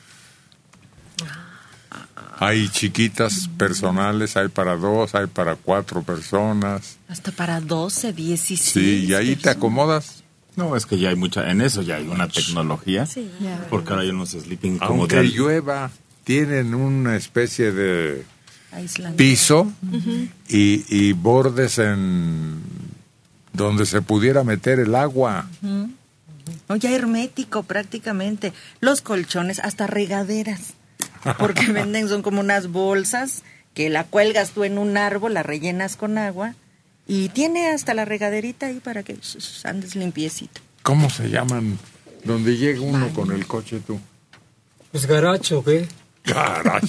hay chiquitas personales, hay para 2, hay para 4 personas. Hasta para 12, 16. Sí, y ahí te acomodas. No, es que ya hay en eso ya hay una tecnología. Sí. Porque ahora hay unos sleeping como Aunque de... llueva, tienen una especie de Aislante. piso y bordes en donde se pudiera meter el agua. No, ya hermético prácticamente. Los colchones, hasta regaderas. porque venden, son como unas bolsas que la cuelgas tú en un árbol, la rellenas con agua y tiene hasta la regaderita ahí para que andes limpiecito. ¿Cómo se llaman? Donde llega uno con el coche tú. Pues garacho, ¿qué? Garacho.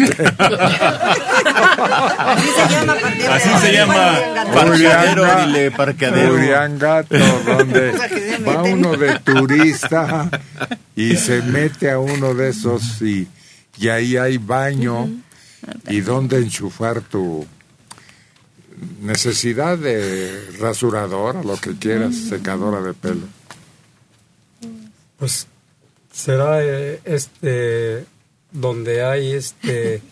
Así se llama. Así se llama. Parqueadero, dile, parqueadero. Uriangato, donde va uno de turista y se mete a uno de esos y ahí hay baño y donde enchufar tu necesidad de rasuradora, lo que quieras, secadora de pelo. Pues será donde hay sí,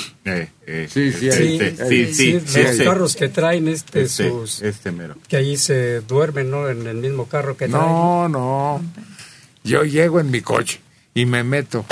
los carros que traen sus mero. que ahí se duermen, ¿no? En el mismo carro que traen. No. Yo llego en mi coche y me meto.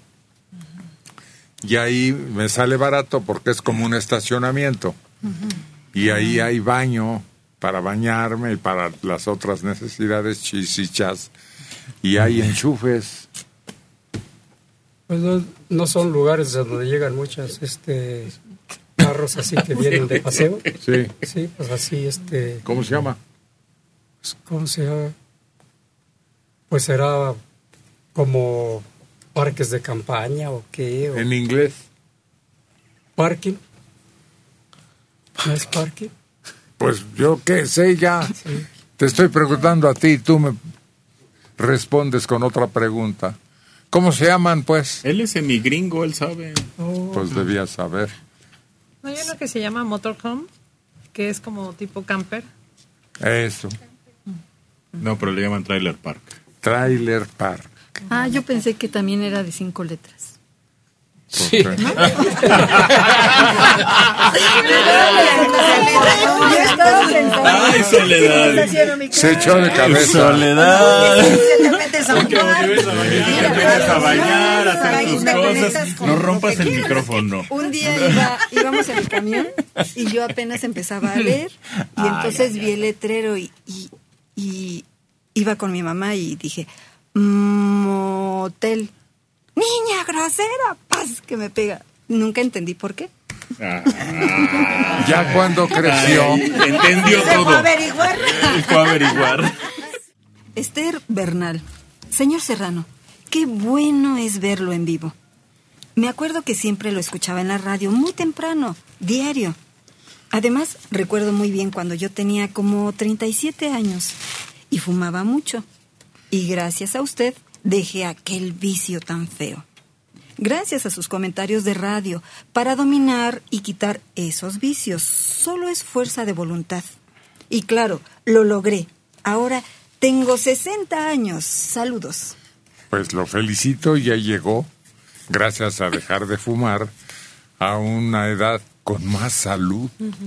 Y ahí me sale barato porque es como un estacionamiento. Y ahí hay baño para bañarme y para las otras necesidades chichichas. Y hay enchufes. Pues no son lugares donde llegan muchas carros así que vienen de paseo. Sí. Sí, pues así ¿Cómo se llama? ¿Cómo se llama? Pues será como parques de campaña o qué. ¿En inglés? Parking. ¿No es parking? Pues yo qué sé ya. Sí. Te estoy preguntando a ti y tú me respondes con otra pregunta. ¿Cómo se llaman, pues? Él es semigringo, él sabe. Pues debía saber. No, hay uno que se llama motorhome, que es como tipo camper. Eso. No, pero le llaman trailer park. Trailer park. Ah, yo pensé que también era de 5 letras. Sí. Ay, Soledad. Se echó de cabeza. Soledad. Te metes a bañar, a hacer tus cosas. No rompas el micrófono. Un día íbamos en el camión y yo apenas empezaba a leer y entonces vi el letrero y iba con mi mamá y dije, motel. Niña grosera, paz, que me pega. Nunca entendí por qué. Ya cuando creció. Entendió todo. Fue a averiguar. Esther Bernal. Señor Serrano, qué bueno es verlo en vivo. Me acuerdo que siempre lo escuchaba en la radio muy temprano, diario. Además, recuerdo muy bien cuando yo tenía como 37 años y fumaba mucho. Y gracias a usted dejé aquel vicio tan feo. Gracias a sus comentarios de radio, para dominar y quitar esos vicios, solo es fuerza de voluntad. Y claro, lo logré. Ahora tengo 60 años. Saludos. Pues lo felicito, ya llegó, gracias a dejar de fumar, a una edad con más salud.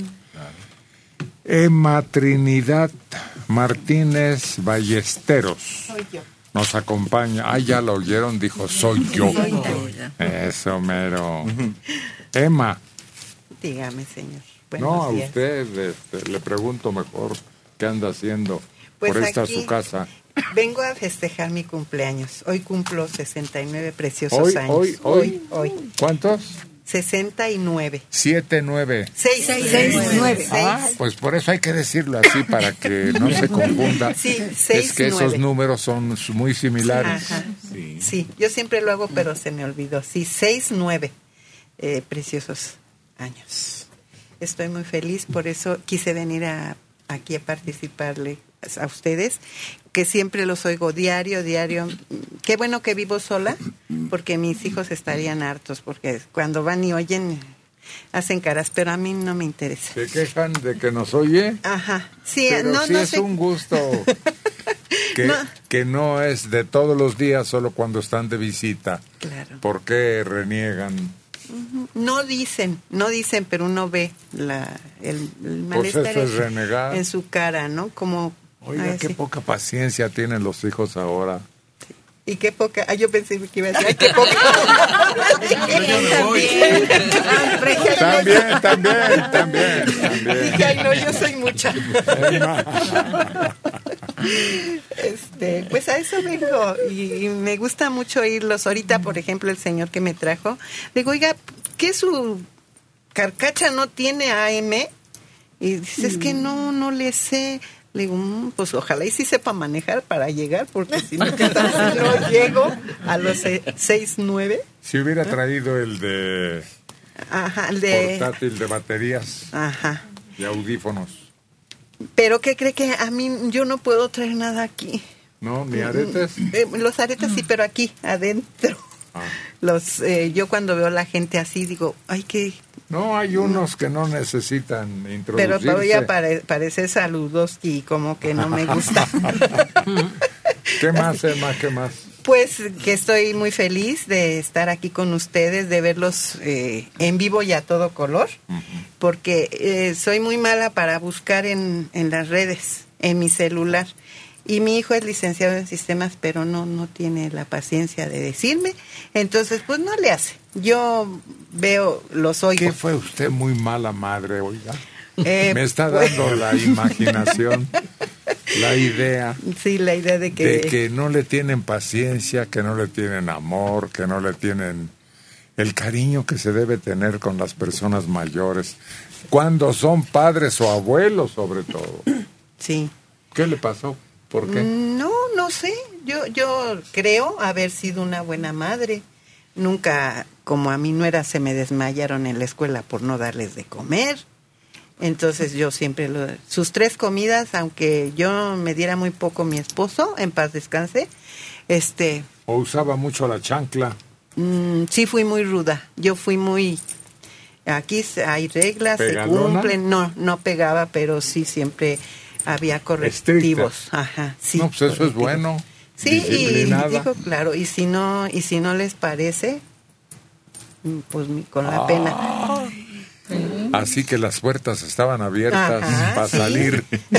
Emma Trinidad Martínez Ballesteros. Soy yo. Nos acompaña. Ah, ya lo oyeron, dijo, soy yo. Eso, mero. Emma. Dígame, señor. Buenos días. Usted le pregunto mejor qué anda haciendo pues por esta aquí su casa. Vengo a festejar mi cumpleaños. Hoy cumplo 69 preciosos años. Hoy. ¿Cuántos? 69. 7-9. 6-9. Ah, pues por eso hay que decirlo así para que no se confunda. Sí, 6-9. Es que esos números son muy similares. Ajá. Sí, yo siempre lo hago, pero se me olvidó. Sí, 6-9 preciosos años. Estoy muy feliz, por eso quise venir aquí a participarle a ustedes, que siempre los oigo diario. Qué bueno que vivo sola, porque mis hijos estarían hartos, porque cuando van y oyen hacen caras, pero a mí no me interesa. ¿Se quejan de que nos oye? Ajá, sí, pero no, sí no es sé. un gusto que no es de todos los días, solo cuando están de visita. Claro. ¿Por qué reniegan? No dicen, pero uno ve el malestar pues eso es renegar. en su cara, ¿no? Como oiga, qué poca paciencia tienen los hijos ahora. Y qué poca, yo pensé que iba a decir, ay, qué poca. También. Dije, ay, no, yo soy mucha. Pues a eso vengo y me gusta mucho oírlos. Ahorita, por ejemplo, el señor que me trajo, le digo, oiga, ¿qué su carcacha no tiene AM? Y dice, es que no le sé. Le digo, pues ojalá y sí sepa manejar para llegar, porque si no, no llego a los 6-9. Si hubiera traído el de... Ajá, el de... portátil de baterías. Ajá. Y audífonos. Pero ¿qué cree que a mí yo no puedo traer nada aquí? ¿No? ¿Ni aretes? Los aretes sí, pero aquí, adentro. Yo cuando veo a la gente así digo, ay, que... No, hay unos que no necesitan introducirse. Pero todavía parece Saludowski, como que no me gusta. ¿Qué más, Emma? ¿Qué más? Pues que estoy muy feliz de estar aquí con ustedes, de verlos en vivo y a todo color, porque soy muy mala para buscar en las redes, en mi celular. Y mi hijo es licenciado en sistemas, pero no tiene la paciencia de decirme. Entonces, pues no le hace. Yo los oigo. ¿Qué fue usted muy mala madre, oiga? Me está dando la imaginación, la idea. Sí, la idea de que no le tienen paciencia, que no le tienen amor, que no le tienen el cariño que se debe tener con las personas mayores, cuando son padres o abuelos, sobre todo. Sí. ¿Qué le pasó? ¿Por qué? No sé. Yo creo haber sido una buena madre. Nunca, como a mi nuera, se me desmayaron en la escuela por no darles de comer. Entonces yo siempre, sus 3 comidas, aunque yo me diera muy poco mi esposo, en paz descanse, ¿O usaba mucho la chancla? Sí, fui muy ruda. Yo fui muy... Aquí hay reglas, ¿Pegalona? Se cumplen. No pegaba, pero sí siempre... había correctivos. Estricta. Ajá, sí. No, pues eso es bueno. Sí, y dijo, claro, y si no les parece, pues con la pena. Así que las puertas estaban abiertas para sí. salir.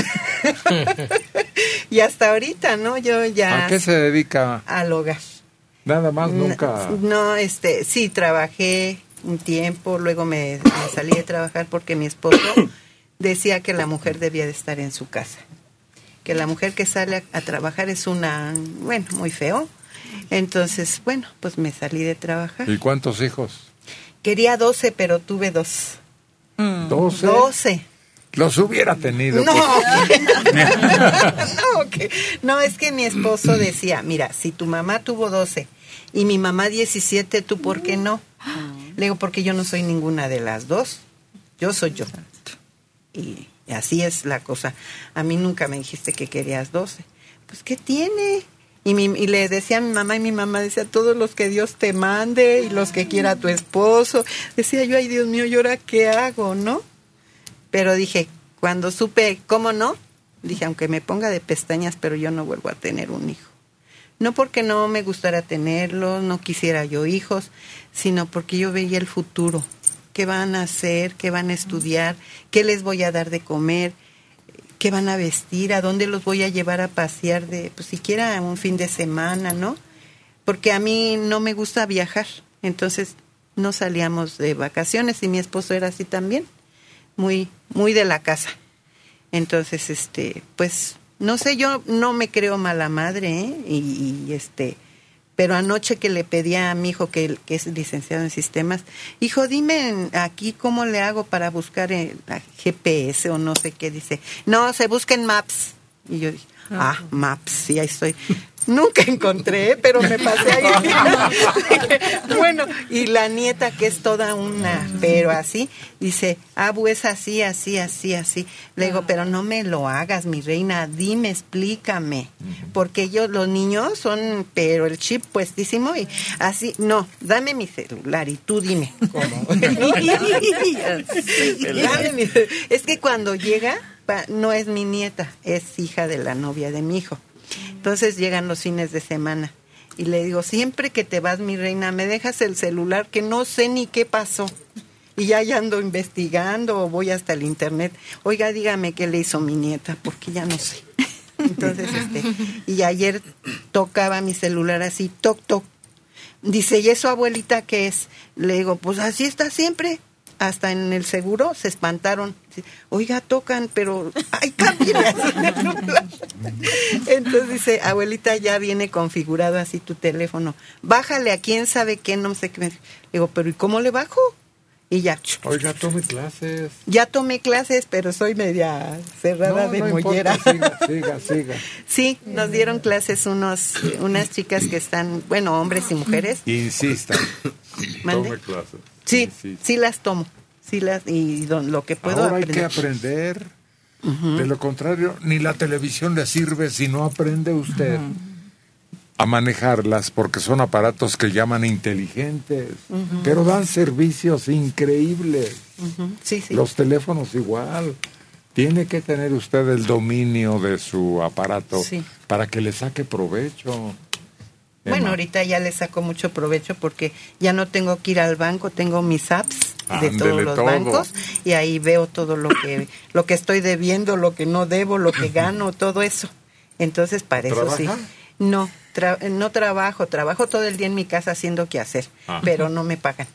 Y hasta ahorita, ¿no? Yo ya... ¿A qué se dedica? Al hogar. Nada más, nunca... No, sí, trabajé un tiempo, luego me salí de trabajar porque mi esposo... decía que la mujer debía de estar en su casa, que la mujer que sale a trabajar es muy feo. Entonces, pues me salí de trabajar. ¿Y cuántos hijos? Quería 12, pero tuve 2. ¿12? 12. Los hubiera tenido. No, no, es que mi esposo decía, mira, si tu mamá tuvo 12 y mi mamá 17, ¿tú por qué no? Le digo, porque yo no soy ninguna de las dos. Yo soy yo. Y así es la cosa. A mí nunca me dijiste que querías 12. Pues, ¿qué tiene? Y le decía a mi mamá, y mi mamá decía, todos los que Dios te mande y los que quiera tu esposo. Decía yo, ay, Dios mío, ¿y ahora qué hago, no? Pero dije, cuando supe cómo no, dije, aunque me ponga de pestañas, pero yo no vuelvo a tener un hijo. No porque no me gustara tenerlos, no quisiera yo hijos, sino porque yo veía el futuro. ¿Qué van a hacer? ¿Qué van a estudiar? ¿Qué les voy a dar de comer? ¿Qué van a vestir? ¿A dónde los voy a llevar a pasear pues siquiera un fin de semana, ¿no? Porque a mí no me gusta viajar, entonces no salíamos de vacaciones y mi esposo era así también, muy de la casa. Entonces, pues, no sé, yo no me creo mala madre, pero anoche que le pedía a mi hijo, que es licenciado en sistemas, hijo, dime aquí cómo le hago para buscar la GPS o no sé qué, dice, no, se busca en Maps. Y yo dije, Maps, sí, ahí estoy. Nunca encontré, pero me pasé ahí. Bueno, y la nieta, que es toda una, pero así, dice, Abu, es así, así, así, así. Le digo, pero no me lo hagas, mi reina, dime, explícame. Porque los niños son, pero el chip puestísimo y así, no, dame mi celular y tú dime cómo. Es que cuando llega, no es mi nieta, es hija de la novia de mi hijo. Entonces llegan los fines de semana y le digo, siempre que te vas, mi reina, me dejas el celular que no sé ni qué pasó. Y ya ando investigando o voy hasta el internet. Oiga, dígame qué le hizo mi nieta, porque ya no sé. Entonces, y ayer tocaba mi celular así, toc, toc. Dice, ¿y eso, abuelita, qué es? Le digo, pues así está siempre. hasta en el seguro se espantaron. Oiga, tocan, pero ay, cámbiale. Entonces dice, abuelita, ya viene configurado así tu teléfono. Bájale a quién sabe qué, no sé qué. Digo, pero ¿y cómo le bajo? Y ya. Oiga, tome clases. Ya tomé clases, pero soy media cerrada de mollera. Siga. Sí, nos dieron clases unas chicas que están, bueno, hombres y mujeres. Insistan. Tome clases. Sí, sí las tomo. Sí lo que puedo Ahora aprender. hay que aprender. De lo contrario, ni la televisión le sirve si no aprende usted a manejarlas, porque son aparatos que llaman inteligentes, pero dan servicios increíbles. Sí. Los teléfonos igual. Tiene que tener usted el dominio de su aparato para que le saque provecho. Bueno, ahorita ya le saco mucho provecho porque ya no tengo que ir al banco, tengo mis apps de todos los bancos y ahí veo todo lo que estoy debiendo, lo que no debo, lo que gano, todo eso. Entonces, para eso sí. No trabajo todo el día en mi casa haciendo qué hacer, pero no me pagan.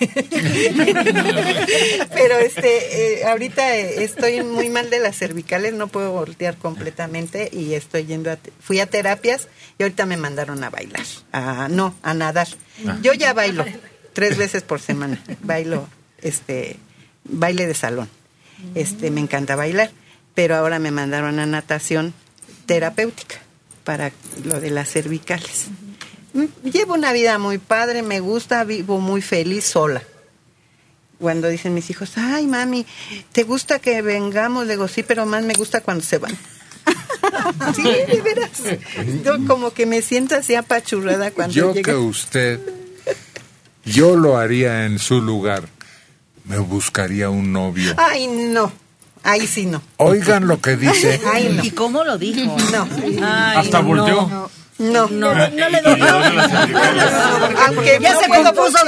Pero ahorita estoy muy mal de las cervicales, no puedo voltear completamente y estoy fui a terapias y ahorita me mandaron a bailar, a nadar. Yo ya bailo 3 veces por semana, bailo baile de salón. Me encanta bailar, pero ahora me mandaron a natación terapéutica para lo de las cervicales. Llevo una vida muy padre, me gusta, vivo muy feliz sola. Cuando dicen mis hijos, ay mami, ¿te gusta que vengamos? Le digo, sí, pero más me gusta cuando se van. Sí, de veras. Yo como que me siento así apachurrada cuando llega. Yo lo haría en su lugar. Me buscaría un novio. Ay, no. Ahí sí no. Oigan lo que dice. Ay, no. ¿Y cómo lo dijo? No. Ay, hasta volteó. No le doy. Aunque ya se me puso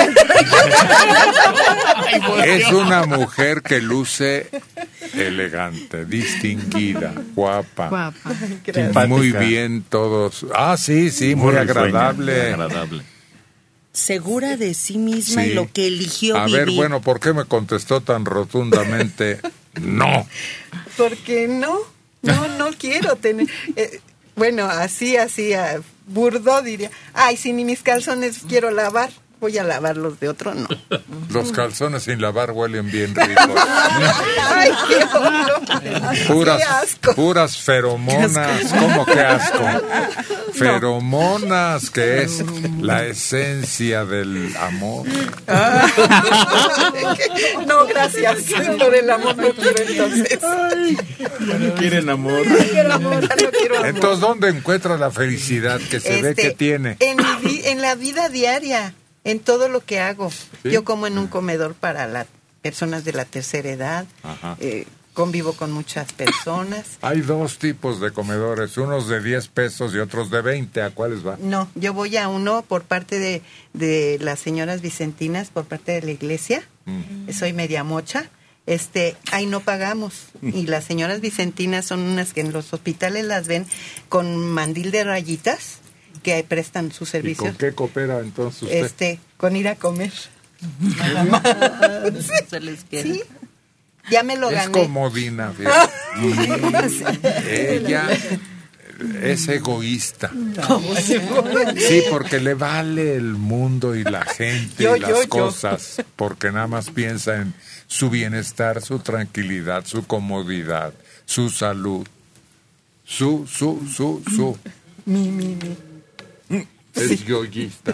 Es una mujer que luce elegante, distinguida, guapa. Muy bien todos. Sí, muy agradable. Segura de sí misma y lo que eligió vivir. A ver, bueno, ¿por qué me contestó tan rotundamente no? Porque no quiero tener... bueno, así, burdo diría, ay, si ni mis calzones quiero lavar, voy a lavar los de otro, no. Los calzones sin lavar huelen bien ricos. Ay, qué horror. Qué asco. Puras feromonas, ¿cómo que asco? Feromonas, que es la esencia del amor. No, gracias. Por el amor no quiero entonces. No quieren amor. No quiero amor. Entonces, ¿dónde encuentra la felicidad que se ve que tiene? En la vida diaria. En todo lo que hago. ¿Sí? Yo como en un comedor para las personas de la tercera edad. Convivo con muchas personas. Hay 2 tipos de comedores, unos de 10 pesos y otros de 20. ¿A cuáles va? No, yo voy a uno por parte de las señoras vicentinas, por parte de la iglesia. Soy media mocha. Ahí no pagamos. Y las señoras vicentinas son unas que en los hospitales las ven con mandil de rayitas, que prestan sus servicios. ¿Y con qué coopera entonces usted? Con ir a comer. Se les queda. Sí, ya me lo gané. Es comodina, ella es egoísta. Sí, porque le vale el mundo y la gente y las cosas, porque nada más piensa en su bienestar, su tranquilidad, su comodidad, su salud, su. Es yoyista.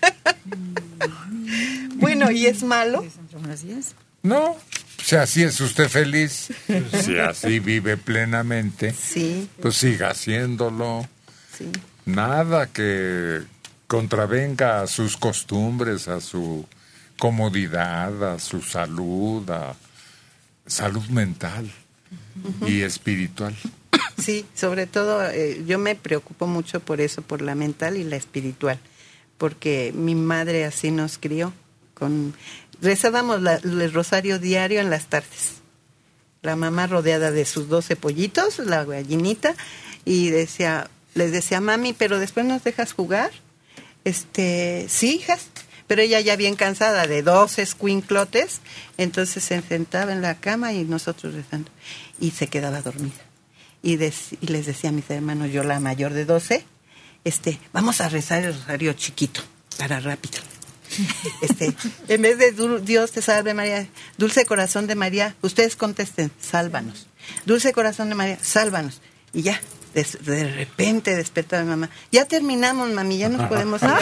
Bueno, ¿y es malo? No, si así es usted feliz, si así vive plenamente, pues siga haciéndolo. Nada que contravenga a sus costumbres, a su comodidad, a su salud, a salud mental y espiritual. Sí, sobre todo yo me preocupo mucho por eso, por la mental y la espiritual, porque mi madre así nos crió. Rezábamos el rosario diario en las tardes. La mamá rodeada de sus 12 pollitos, la gallinita, y les decía, mami, pero después nos dejas jugar. Sí, hijas, pero ella ya bien cansada de 2 escuinclotes, entonces se sentaba en la cama y nosotros rezando, y se quedaba dormida. Y les decía a mis hermanos, yo la mayor de 12, vamos a rezar el rosario chiquito, para rápido. En vez de Dios te salve María, dulce corazón de María, ustedes contesten, sálvanos. Dulce corazón de María, sálvanos. Y ya, de repente despertó mi mamá. Ya terminamos, mami, ya nos podemos ir.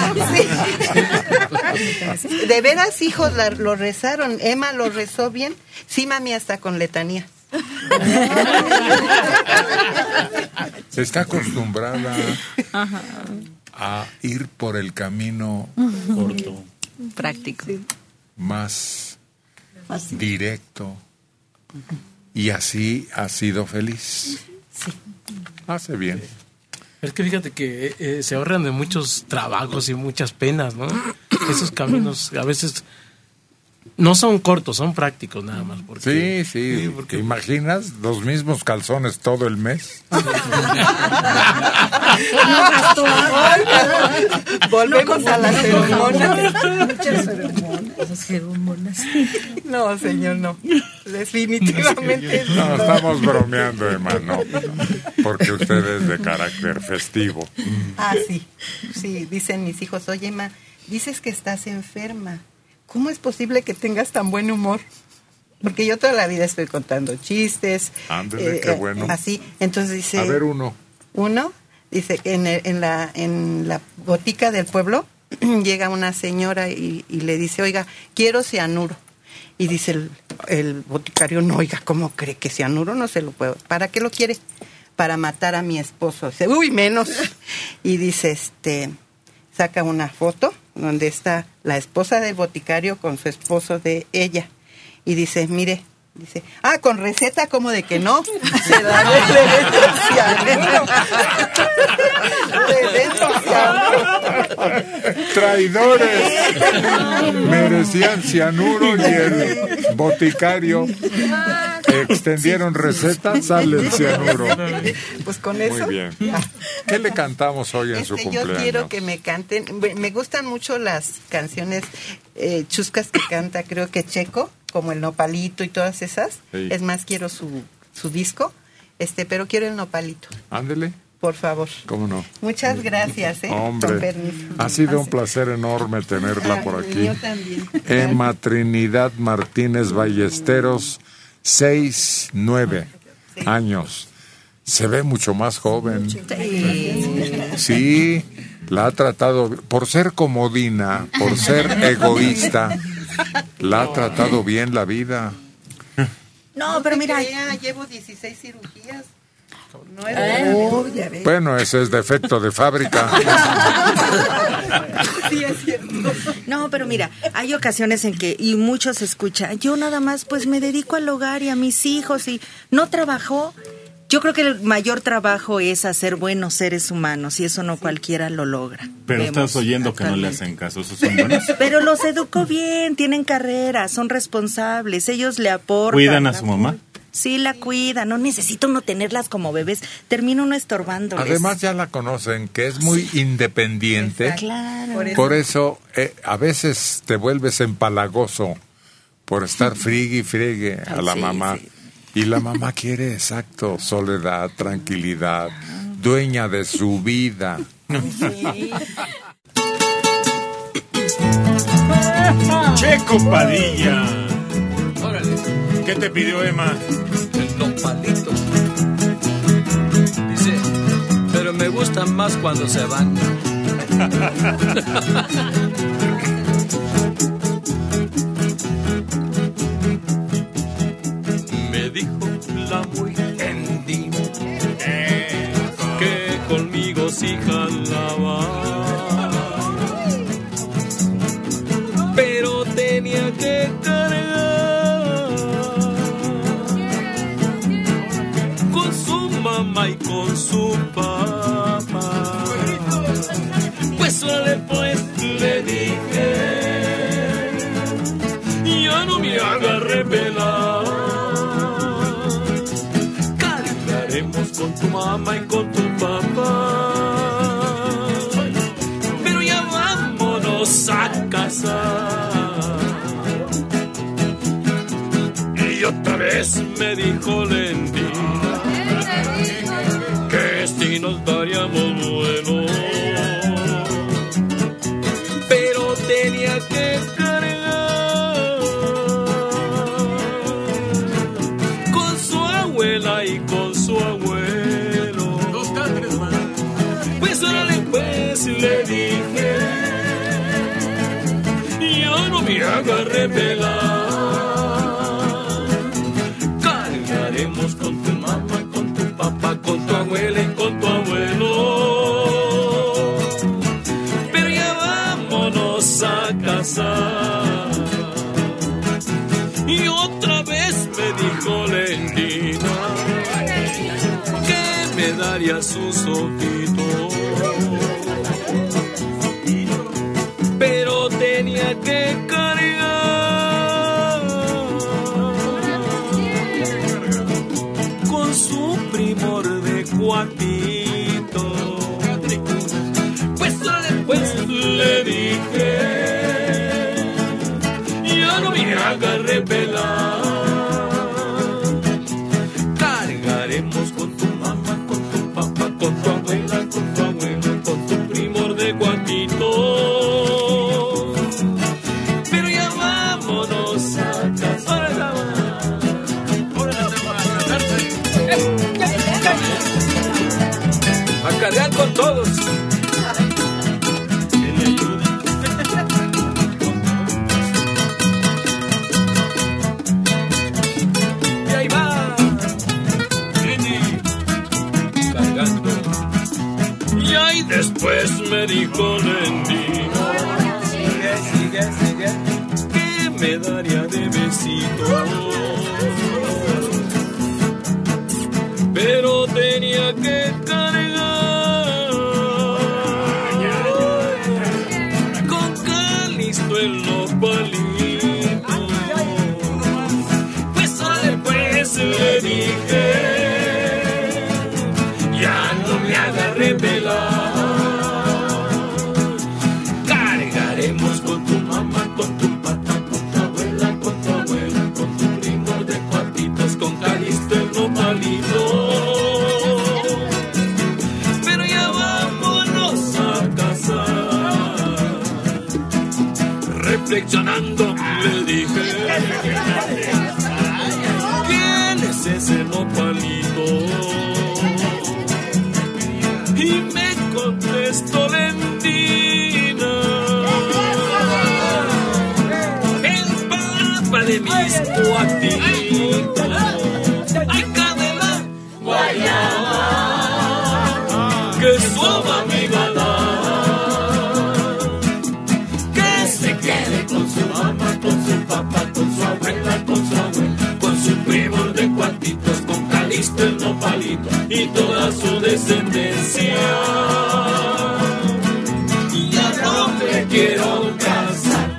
Sí. De veras, hijos, lo rezaron. Emma lo rezó bien. Sí, mami, hasta con letanía. Está acostumbrada a ir por el camino corto, práctico, más directo, y así ha sido feliz. Sí. Hace bien. Es que fíjate que se ahorran de muchos trabajos y muchas penas, ¿no? Esos caminos a veces no son cortos, son prácticos nada más. Porque, sí. Porque ¿te imaginas los mismos calzones todo el mes? Volvemos a las ceremonas. Muchas ceremonas. No, señor, no. Definitivamente no. Estamos bromeando, hermano. Porque usted es de carácter festivo. Sí, dicen mis hijos, oye, ma, dices que estás enferma. ¿Cómo es posible que tengas tan buen humor? Porque yo toda la vida estoy contando chistes. Ándale, qué bueno. Así, entonces dice... A ver, uno. Dice que en la botica del pueblo llega una señora y le dice, oiga, quiero cianuro. Y dice el boticario, no, oiga, ¿cómo cree que cianuro? No se lo puedo. ¿Para qué lo quiere? Para matar a mi esposo. Dice, uy, menos. Y dice, saca una foto donde está la esposa del boticario con su esposo de ella. Y dice, mire, con receta, como de que no. Se da traidores. Merecían cianuro y el boticario extendieron recetas, sale el cianuro. Pues con eso. Muy bien. ¿Qué le cantamos hoy en su cumpleaños? Yo quiero que me canten. Me gustan mucho las canciones chuscas que canta, creo que Checo, como el Nopalito y todas esas. Sí. Es más, quiero su disco, pero quiero el Nopalito. Ándele. Por favor. ¿Cómo no? Muchas gracias, Hombre, con permiso. Ha sido un placer enorme tenerla por aquí. Yo también. Emma Trinidad Martínez Ballesteros, 9 años. Se ve mucho más joven. Sí, la ha tratado, por ser comodina, por ser egoísta, la ha tratado bien la vida. No, pero mira, llevo 16 cirugías. Bueno, ese es defecto de fábrica. Sí, es cierto. No, pero mira, hay ocasiones en que, y muchos escuchan, yo nada más pues me dedico al hogar y a mis hijos y no trabajo. Yo creo que el mayor trabajo es hacer buenos seres humanos y eso no cualquiera lo logra. Pero estás oyendo que no le hacen caso, esos son buenos. Pero los educó bien, tienen carrera, son responsables, ellos le aportan. ¿Cuidan a su mamá? Sí, la cuida, no necesita uno tenerlas como bebés, termina uno estorbándoles. Además ya la conocen, que es muy independiente. Claro. Por eso a veces te vuelves empalagoso por estar friegue a la mamá. Sí. Y la mamá quiere, exacto, soledad, tranquilidad, dueña de su vida. Sí. Checo Padilla. Órale. ¿Qué te pidió Emma? El nopalito. Dice, pero me gustan más cuando se van. Me dijo la muy Andy que conmigo sí jalaba, pero tenía que cargar con su mamá y con su papá. Pues suele pues le dije, ya no me haga revelar. Con tu mamá y con tu papá, pero ya vámonos a Y otra vez me dijo Lendi que si nos daríamos bueno, pero tenía que cargar con su abuela y con su abuelo. Pues órale, pues le dije, yo no me haga revelar. Cargaremos con tu mamá, con tu papá, con tu abuela y con tu abuelo. Pero ya vámonos a casar. Y otra vez me dijo Lendina que me daría sus ojitos, pero tenía que cargar con su primor de cuatito. Pues después le dije, ya no me haga revelar. Cargaremos con tu mamá, con tu papá, con tu abuela, con tu abuelo, con tu primor de cuatito. Pero ya vámonos a casa. A cargar con todos. Y ahí va cargando. Y ahí después me dijo Lendi, sigue, que me daría de besitos, pero tenía que cargar con Calisto en los palitos. Pues después le dije, ya no me haga revelar. Cargaremos con tu mamá, con tu papá, con tu abuela, con tu abuelo, con tu primo de cuatitos, con Calisto en los palitos. Pero ya vámonos a casar. Reflexionando le dije, ¿quién es ese nopalito? Y me contestó Lendina, el papá de mis cuatitos. Acá de la guayaba, que su amiga va a dar. Que se quede con su mamá, con su papá, con su abuela, con su abuelo, con su primo de cuatitos, con Calisto el nopalito y toda su descendencia. Y ya no me quiero casar.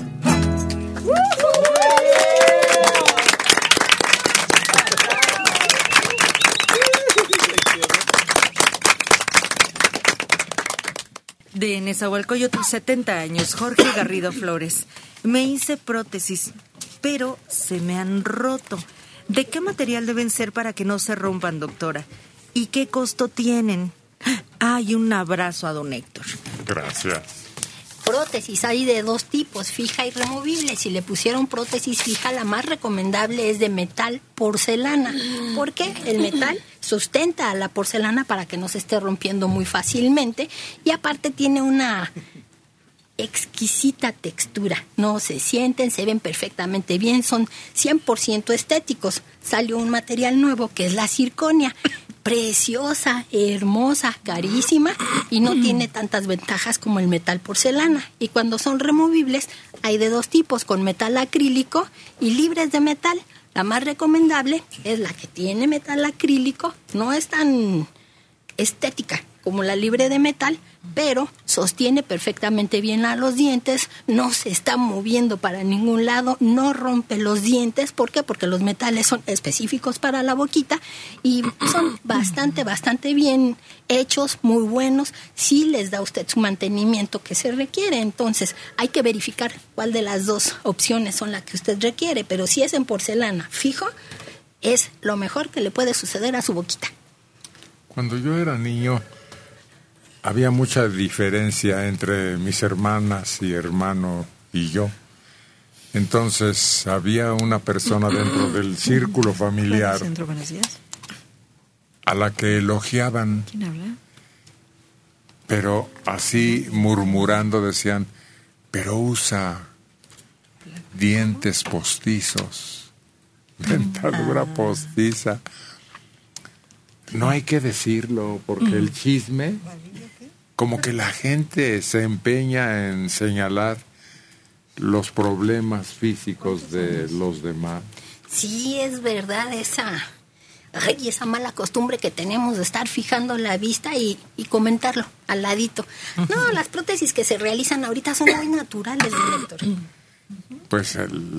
De Nezahualcóyotl, 70 años, Jorge Garrido Flores. Me hice prótesis, pero se me han roto. ¿De qué material deben ser para que no se rompan, doctora? ¿Y qué costo tienen? Ay, un abrazo a don Héctor. Gracias. Prótesis hay de dos tipos, fija y removible. Si le pusieron prótesis fija, la más recomendable es de metal porcelana. ¿Por qué? El metal sustenta a la porcelana para que no se esté rompiendo muy fácilmente y aparte tiene una exquisita textura. No se sienten, se ven perfectamente bien, son 100% estéticos. Salió un material nuevo que es la circonia. Preciosa, hermosa, carísima y no tiene tantas ventajas como el metal porcelana. Y cuando son removibles hay de dos tipos, con metal acrílico y libres de metal. La más recomendable es la que tiene metal acrílico, no es tan estética como la libre de metal, pero sostiene perfectamente bien a los dientes, no se está moviendo para ningún lado, no rompe los dientes. ¿Por qué? Porque los metales son específicos para la boquita y son bastante bien hechos, muy buenos. Sí les da a usted su mantenimiento que se requiere. Entonces hay que verificar cuál de las dos opciones son las que usted requiere, pero si es en porcelana fijo, es lo mejor que le puede suceder a su boquita. Cuando yo era niño, había mucha diferencia entre mis hermanas y hermano y yo. Entonces, había una persona dentro del círculo familiar a la que elogiaban. ¿Quién habla? Pero así murmurando decían, pero usa dientes postizos, dentadura postiza. No hay que decirlo, porque el chisme, como que la gente se empeña en señalar los problemas físicos de los demás. Sí, es verdad esa mala costumbre que tenemos de estar fijando la vista y comentarlo al ladito. No, las prótesis que se realizan ahorita son muy naturales, director. Pues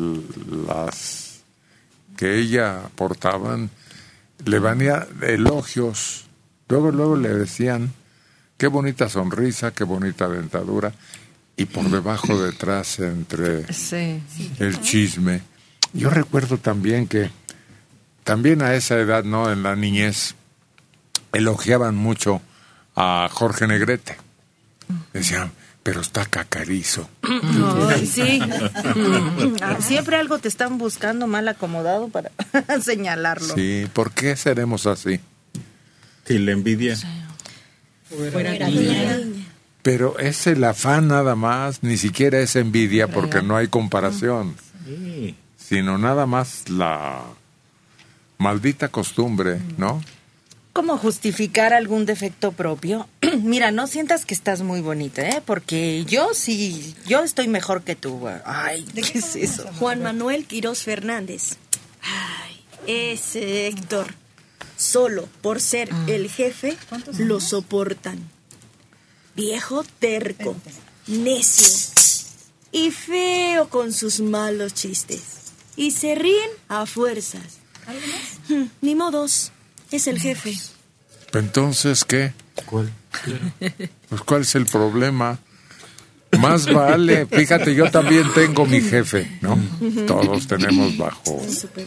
las que ella portaban le venía elogios. Luego le decían, qué bonita sonrisa, qué bonita dentadura. Y por debajo, detrás, entre el chisme. Yo recuerdo también que, también a esa edad, ¿no? En la niñez, elogiaban mucho a Jorge Negrete. Decían, pero está cacarizo. Sí. Siempre algo te están buscando mal acomodado para señalarlo. Sí, ¿por qué seremos así? Sí, la envidia. Fuera Pero es el afán nada más, ni siquiera es envidia porque no hay comparación, sino nada más la maldita costumbre, ¿no? ¿Cómo justificar algún defecto propio? Mira, no sientas que estás muy bonita, ¿eh? Porque yo estoy mejor que tú. Ay, ¿qué es eso? Juan Manuel Quirós Fernández. Ay, ese Héctor. Solo por ser el jefe lo soportan. Viejo terco, necio y feo con sus malos chistes. Y se ríen a fuerzas. Ni modos, es el jefe. Entonces, ¿qué? ¿Cuál? Pues, ¿cuál es el problema? Más vale, fíjate, yo también tengo mi jefe, ¿no? Todos tenemos bajo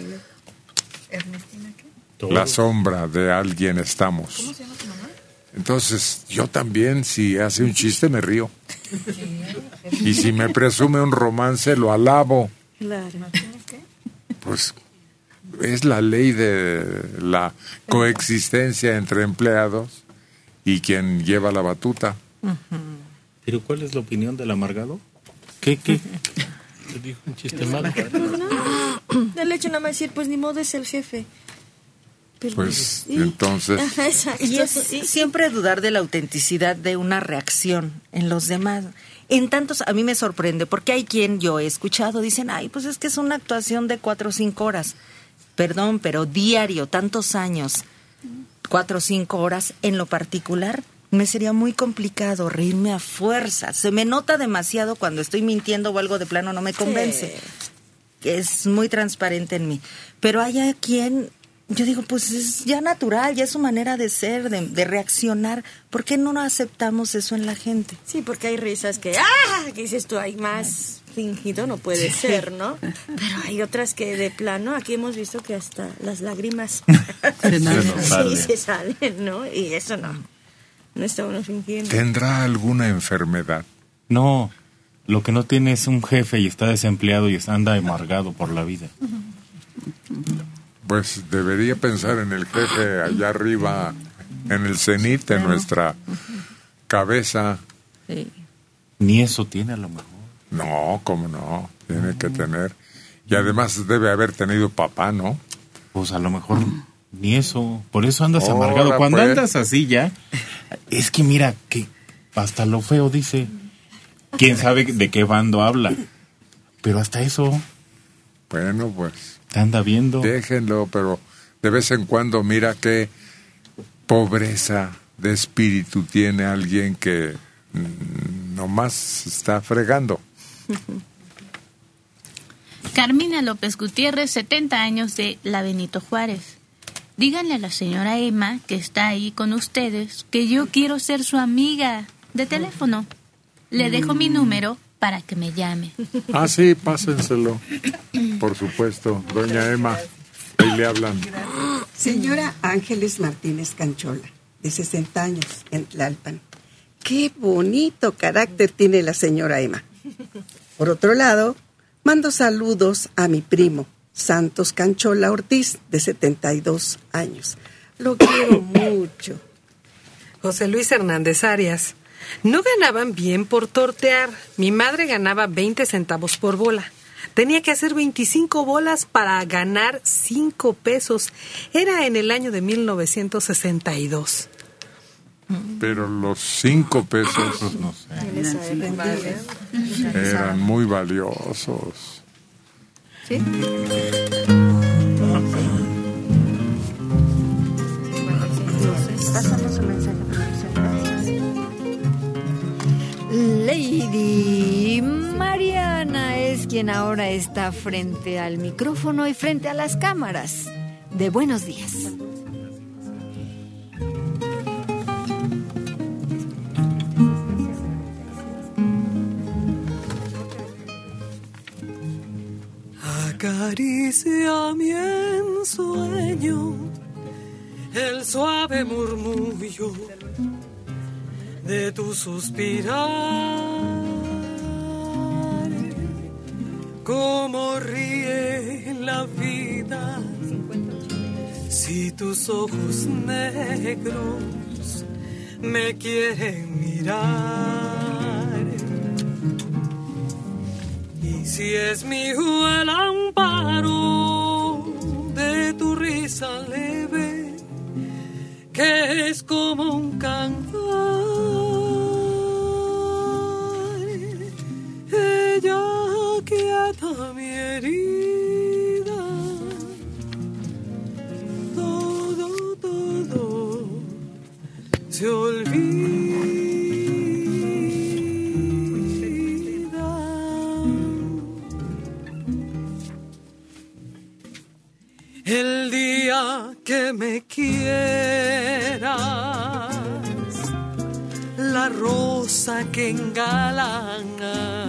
la sombra de alguien estamos. ¿Cómo se llama tu mamá? Entonces, yo también, si hace un chiste, me río. Y si me presume un romance, lo alabo. Claro. Pues es la ley de la coexistencia entre empleados y quien lleva la batuta. ¿Pero cuál es la opinión del amargado? ¿Qué? Te dijo un chiste malo. El hecho nada más decir, pues ni modo, es el jefe. Pero, pues entonces... Y es siempre dudar de la autenticidad de una reacción en los demás. En tantos, a mí me sorprende, porque hay quien yo he escuchado, dicen, ay, pues es que es una actuación de 4 o 5 horas. Perdón, pero diario, tantos años, 4 o 5 horas, en lo particular, me sería muy complicado reírme a fuerza. Se me nota demasiado cuando estoy mintiendo o algo de plano no me convence. Sí. Es muy transparente en mí. Pero hay a quien... Yo digo, pues es ya natural, ya es su manera de ser, de reaccionar. ¿Por qué no aceptamos eso en la gente? Sí, porque hay risas que dices tú, hay más fingido, no puede ser, ¿no? Pero hay otras que de plano, aquí hemos visto que hasta las lágrimas se salen, ¿no? Y eso no está uno fingiendo. ¿Tendrá alguna enfermedad? No, lo que no tiene es un jefe y está desempleado y anda amargado por la vida. Pues debería pensar en el jefe allá arriba, en el cenit de nuestra cabeza. Sí. Ni eso tiene a lo mejor. No, cómo no, tiene que tener. Y además debe haber tenido papá, ¿no? Pues a lo mejor ni eso. Por eso andas amargado. Cuando andas así ya, es que mira, que hasta lo feo dice. ¿Quién sabe de qué bando habla? Pero hasta eso... Bueno, pues... Te anda viendo. Déjenlo, pero de vez en cuando mira qué pobreza de espíritu tiene alguien que nomás está fregando? Carmina López Gutiérrez, 70 años, de la Benito Juárez. Díganle a la señora Emma, que está ahí con ustedes, que yo quiero ser su amiga de teléfono. Le dejo mi número para que me llame. Ah, sí, pásenselo. Por supuesto, doña Emma. Ahí le hablan. Señora Ángeles Martínez Canchola, de 60 años, en Tlalpan. Qué bonito carácter tiene la señora Emma. Por otro lado, mando saludos a mi primo, Santos Canchola Ortiz, de 72 años. Lo quiero mucho. José Luis Hernández Arias. No ganaban bien por tortear. Mi madre ganaba 20 centavos por bola. Tenía que hacer 25 bolas para ganar 5 pesos. Era en el año de 1962. Pero los 5 pesos No sé. eran muy valiosos. ¿Sí? Lady Mariana es quien ahora está frente al micrófono y frente a las cámaras de Buenos Días. Acaricia mi ensueño el suave murmullo de tu suspirar, cómo ríe la vida si tus ojos negros me quieren mirar. Y si es mío el amparo de tu risa leve, que es como un cantar, ella quieta mi herida, todo se olvida. El día que me quieras, la rosa que engalana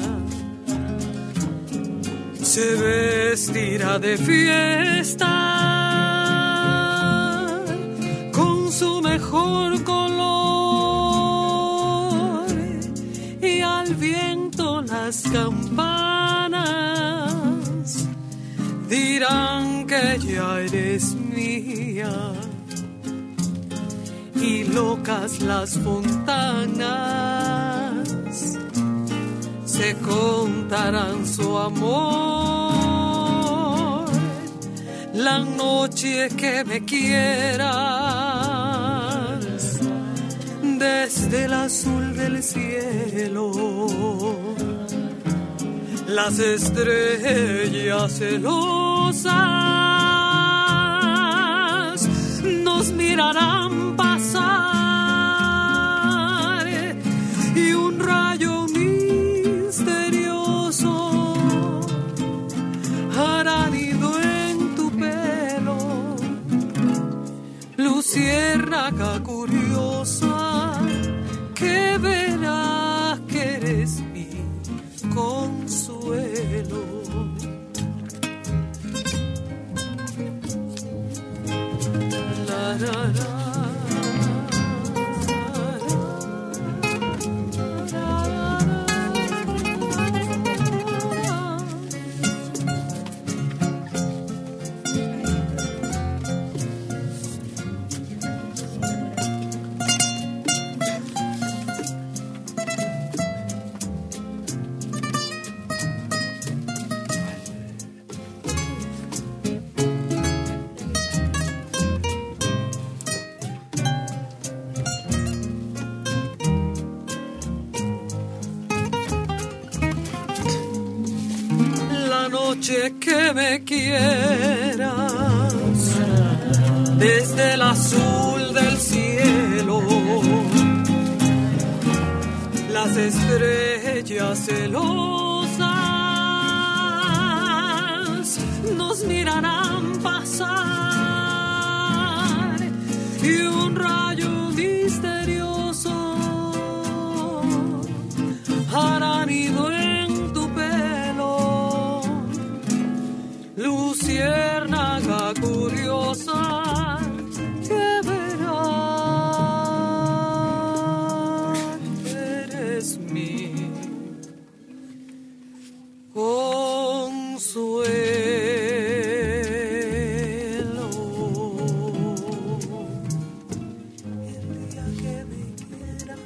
se vestirá de fiesta con su mejor color, y al viento las campanas dirán que ya eres mía, y locas las fontanas se contarán su amor. La noche que me quieras, desde el azul del cielo, las estrellas celosas nos mirarán pasar, y un rayo misterioso hará nido en tu pelo, luciérnaga curiosa, que verás que eres mi consuelo. La, la, la. Noche que me quieras, desde el azul del cielo, las estrellas celosas nos mirarán pasar y un rayo misterioso hará nido en tu pelo, luciérnaga curiosa que verá que eres mi consuelo. El día que me quieras.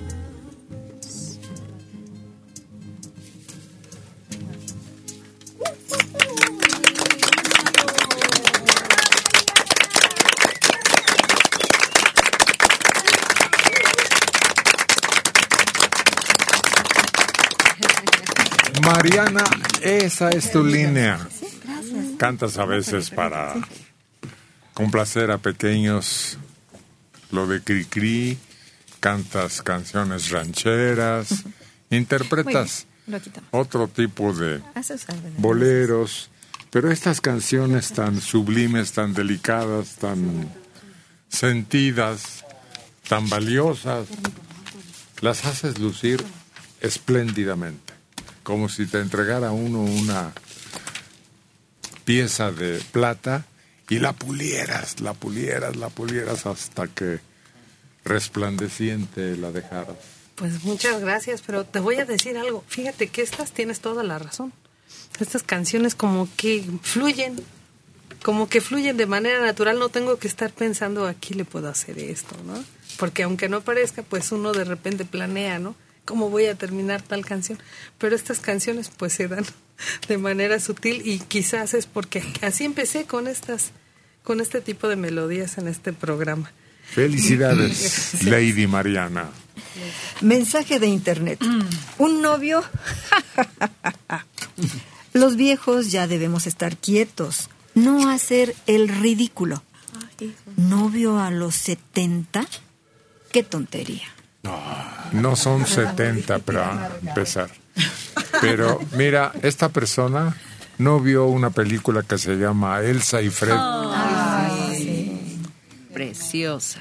Mariana, esa es tu línea. Sí, gracias. Cantas a veces para complacer a pequeños, lo de Cricri, cantas canciones rancheras, interpretas Lo quitamos. otro tipo de A sus órdenes. boleros, pero estas canciones tan sublimes, tan delicadas, tan sentidas, tan valiosas, las haces lucir espléndidamente, como si te entregara uno una pieza de plata y la pulieras hasta que resplandeciente la dejaras. Pues muchas gracias, pero te voy a decir algo. Fíjate que tienes toda la razón. Estas canciones como que fluyen de manera natural. No tengo que estar pensando, aquí le puedo hacer esto, ¿no? Porque aunque no parezca, pues uno de repente planea, ¿no? ¿Cómo voy a terminar tal canción? Pero estas canciones pues se dan de manera sutil y quizás es porque así empecé con este tipo de melodías en este programa. Felicidades, Lady Mariana. Mensaje de internet. Un novio. Los viejos ya debemos estar quietos, no hacer el ridículo. ¿Novio a los 70? ¡Qué tontería! No son 70 para empezar. Pero mira, esta persona no vio una película que se llama Elsa y Fred. Sí. Preciosa.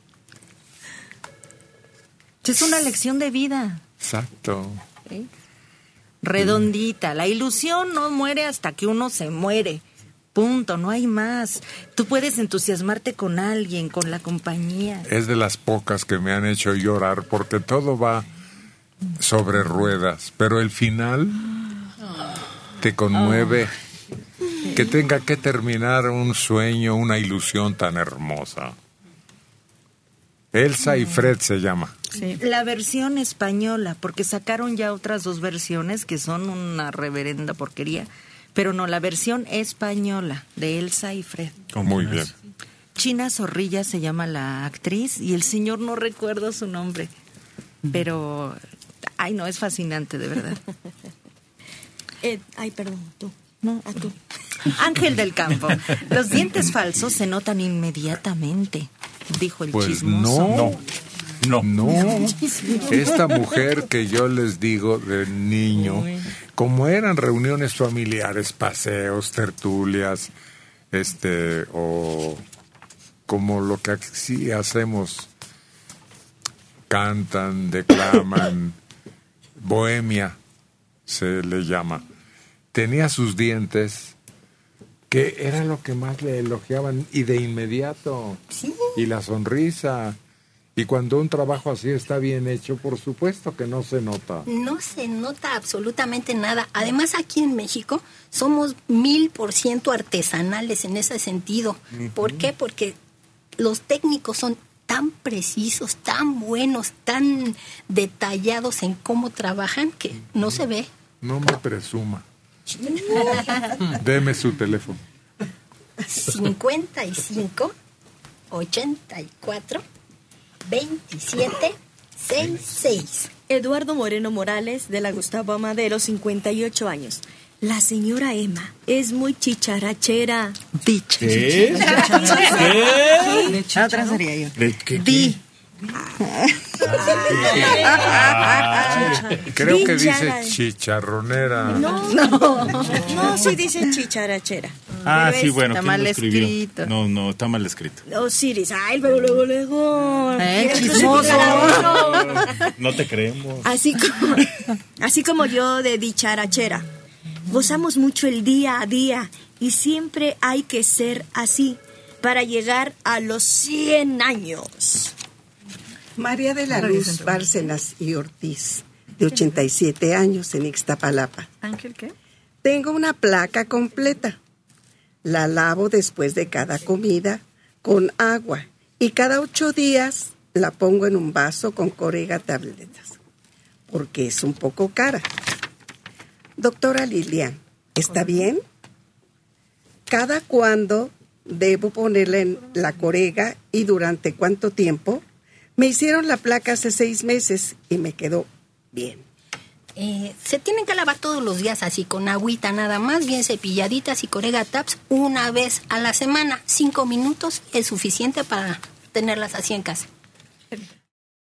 Es una lección de vida. Exacto. ¿Sí? Redondita. La ilusión no muere hasta que uno se muere. Punto, no hay más. Tú puedes entusiasmarte con alguien, con la compañía. Es de las pocas que me han hecho llorar porque todo va sobre ruedas, pero el final te conmueve. Que tenga que terminar un sueño, una ilusión tan hermosa. Elsa y Fred se llama. Sí. La versión española, porque sacaron ya otras dos versiones que son una reverenda porquería. Pero no, la versión española de Elsa y Fred. Muy bien. China Zorrilla se llama la actriz y el señor no recuerdo su nombre. Pero, ay no, es fascinante, de verdad. Perdón, tú. No, a tú. Ángel del Campo. Los dientes falsos se notan inmediatamente, dijo el chismoso. No. Esta mujer que yo les digo de niño, como eran reuniones familiares, paseos, tertulias, o como lo que aquí hacemos, cantan, declaman, bohemia se le llama. Tenía sus dientes, que era lo que más le elogiaban, y de inmediato, sí. Y la sonrisa. Y cuando un trabajo así está bien hecho, por supuesto que no se nota. No se nota absolutamente nada. Además, aquí en México somos 1000% artesanales en ese sentido. ¿Por qué? Porque los técnicos son tan precisos, tan buenos, tan detallados en cómo trabajan que no se ve. No me presuma. Deme su teléfono. 55 84 2766. Eduardo Moreno Morales, de la Gustavo Amadero, 58 años. La señora Emma es muy chicharachera. Dicha. ¿Qué? Otra sería yo. ¿Qué? Creo que dice chicharronera. No, sí dice chicharachera. Sí, bueno, está ¿quién mal lo escribió? escrito. No, está mal escrito. Osiris, ay, pero luego. Chismoso. No te creemos. Así como yo de dicharachera. Gozamos mucho el día a día y siempre hay que ser así para llegar a los 100 años. María de la Luz Bárcenas y Ortiz, de 87 años, en Ixtapalapa. ¿Ángel qué? Tengo una placa completa. La lavo después de cada comida con agua y cada 8 días la pongo en un vaso con Corega tabletas, porque es un poco cara. Doctora Lilian, ¿está bien? ¿Cada cuándo debo ponerle en la Corega y durante cuánto tiempo? Me hicieron la placa hace 6 meses y me quedó bien. Se tienen que lavar todos los días así, con agüita nada más, bien cepilladitas y Corega Tabs una vez a la semana. 5 minutos es suficiente para tenerlas así en casa.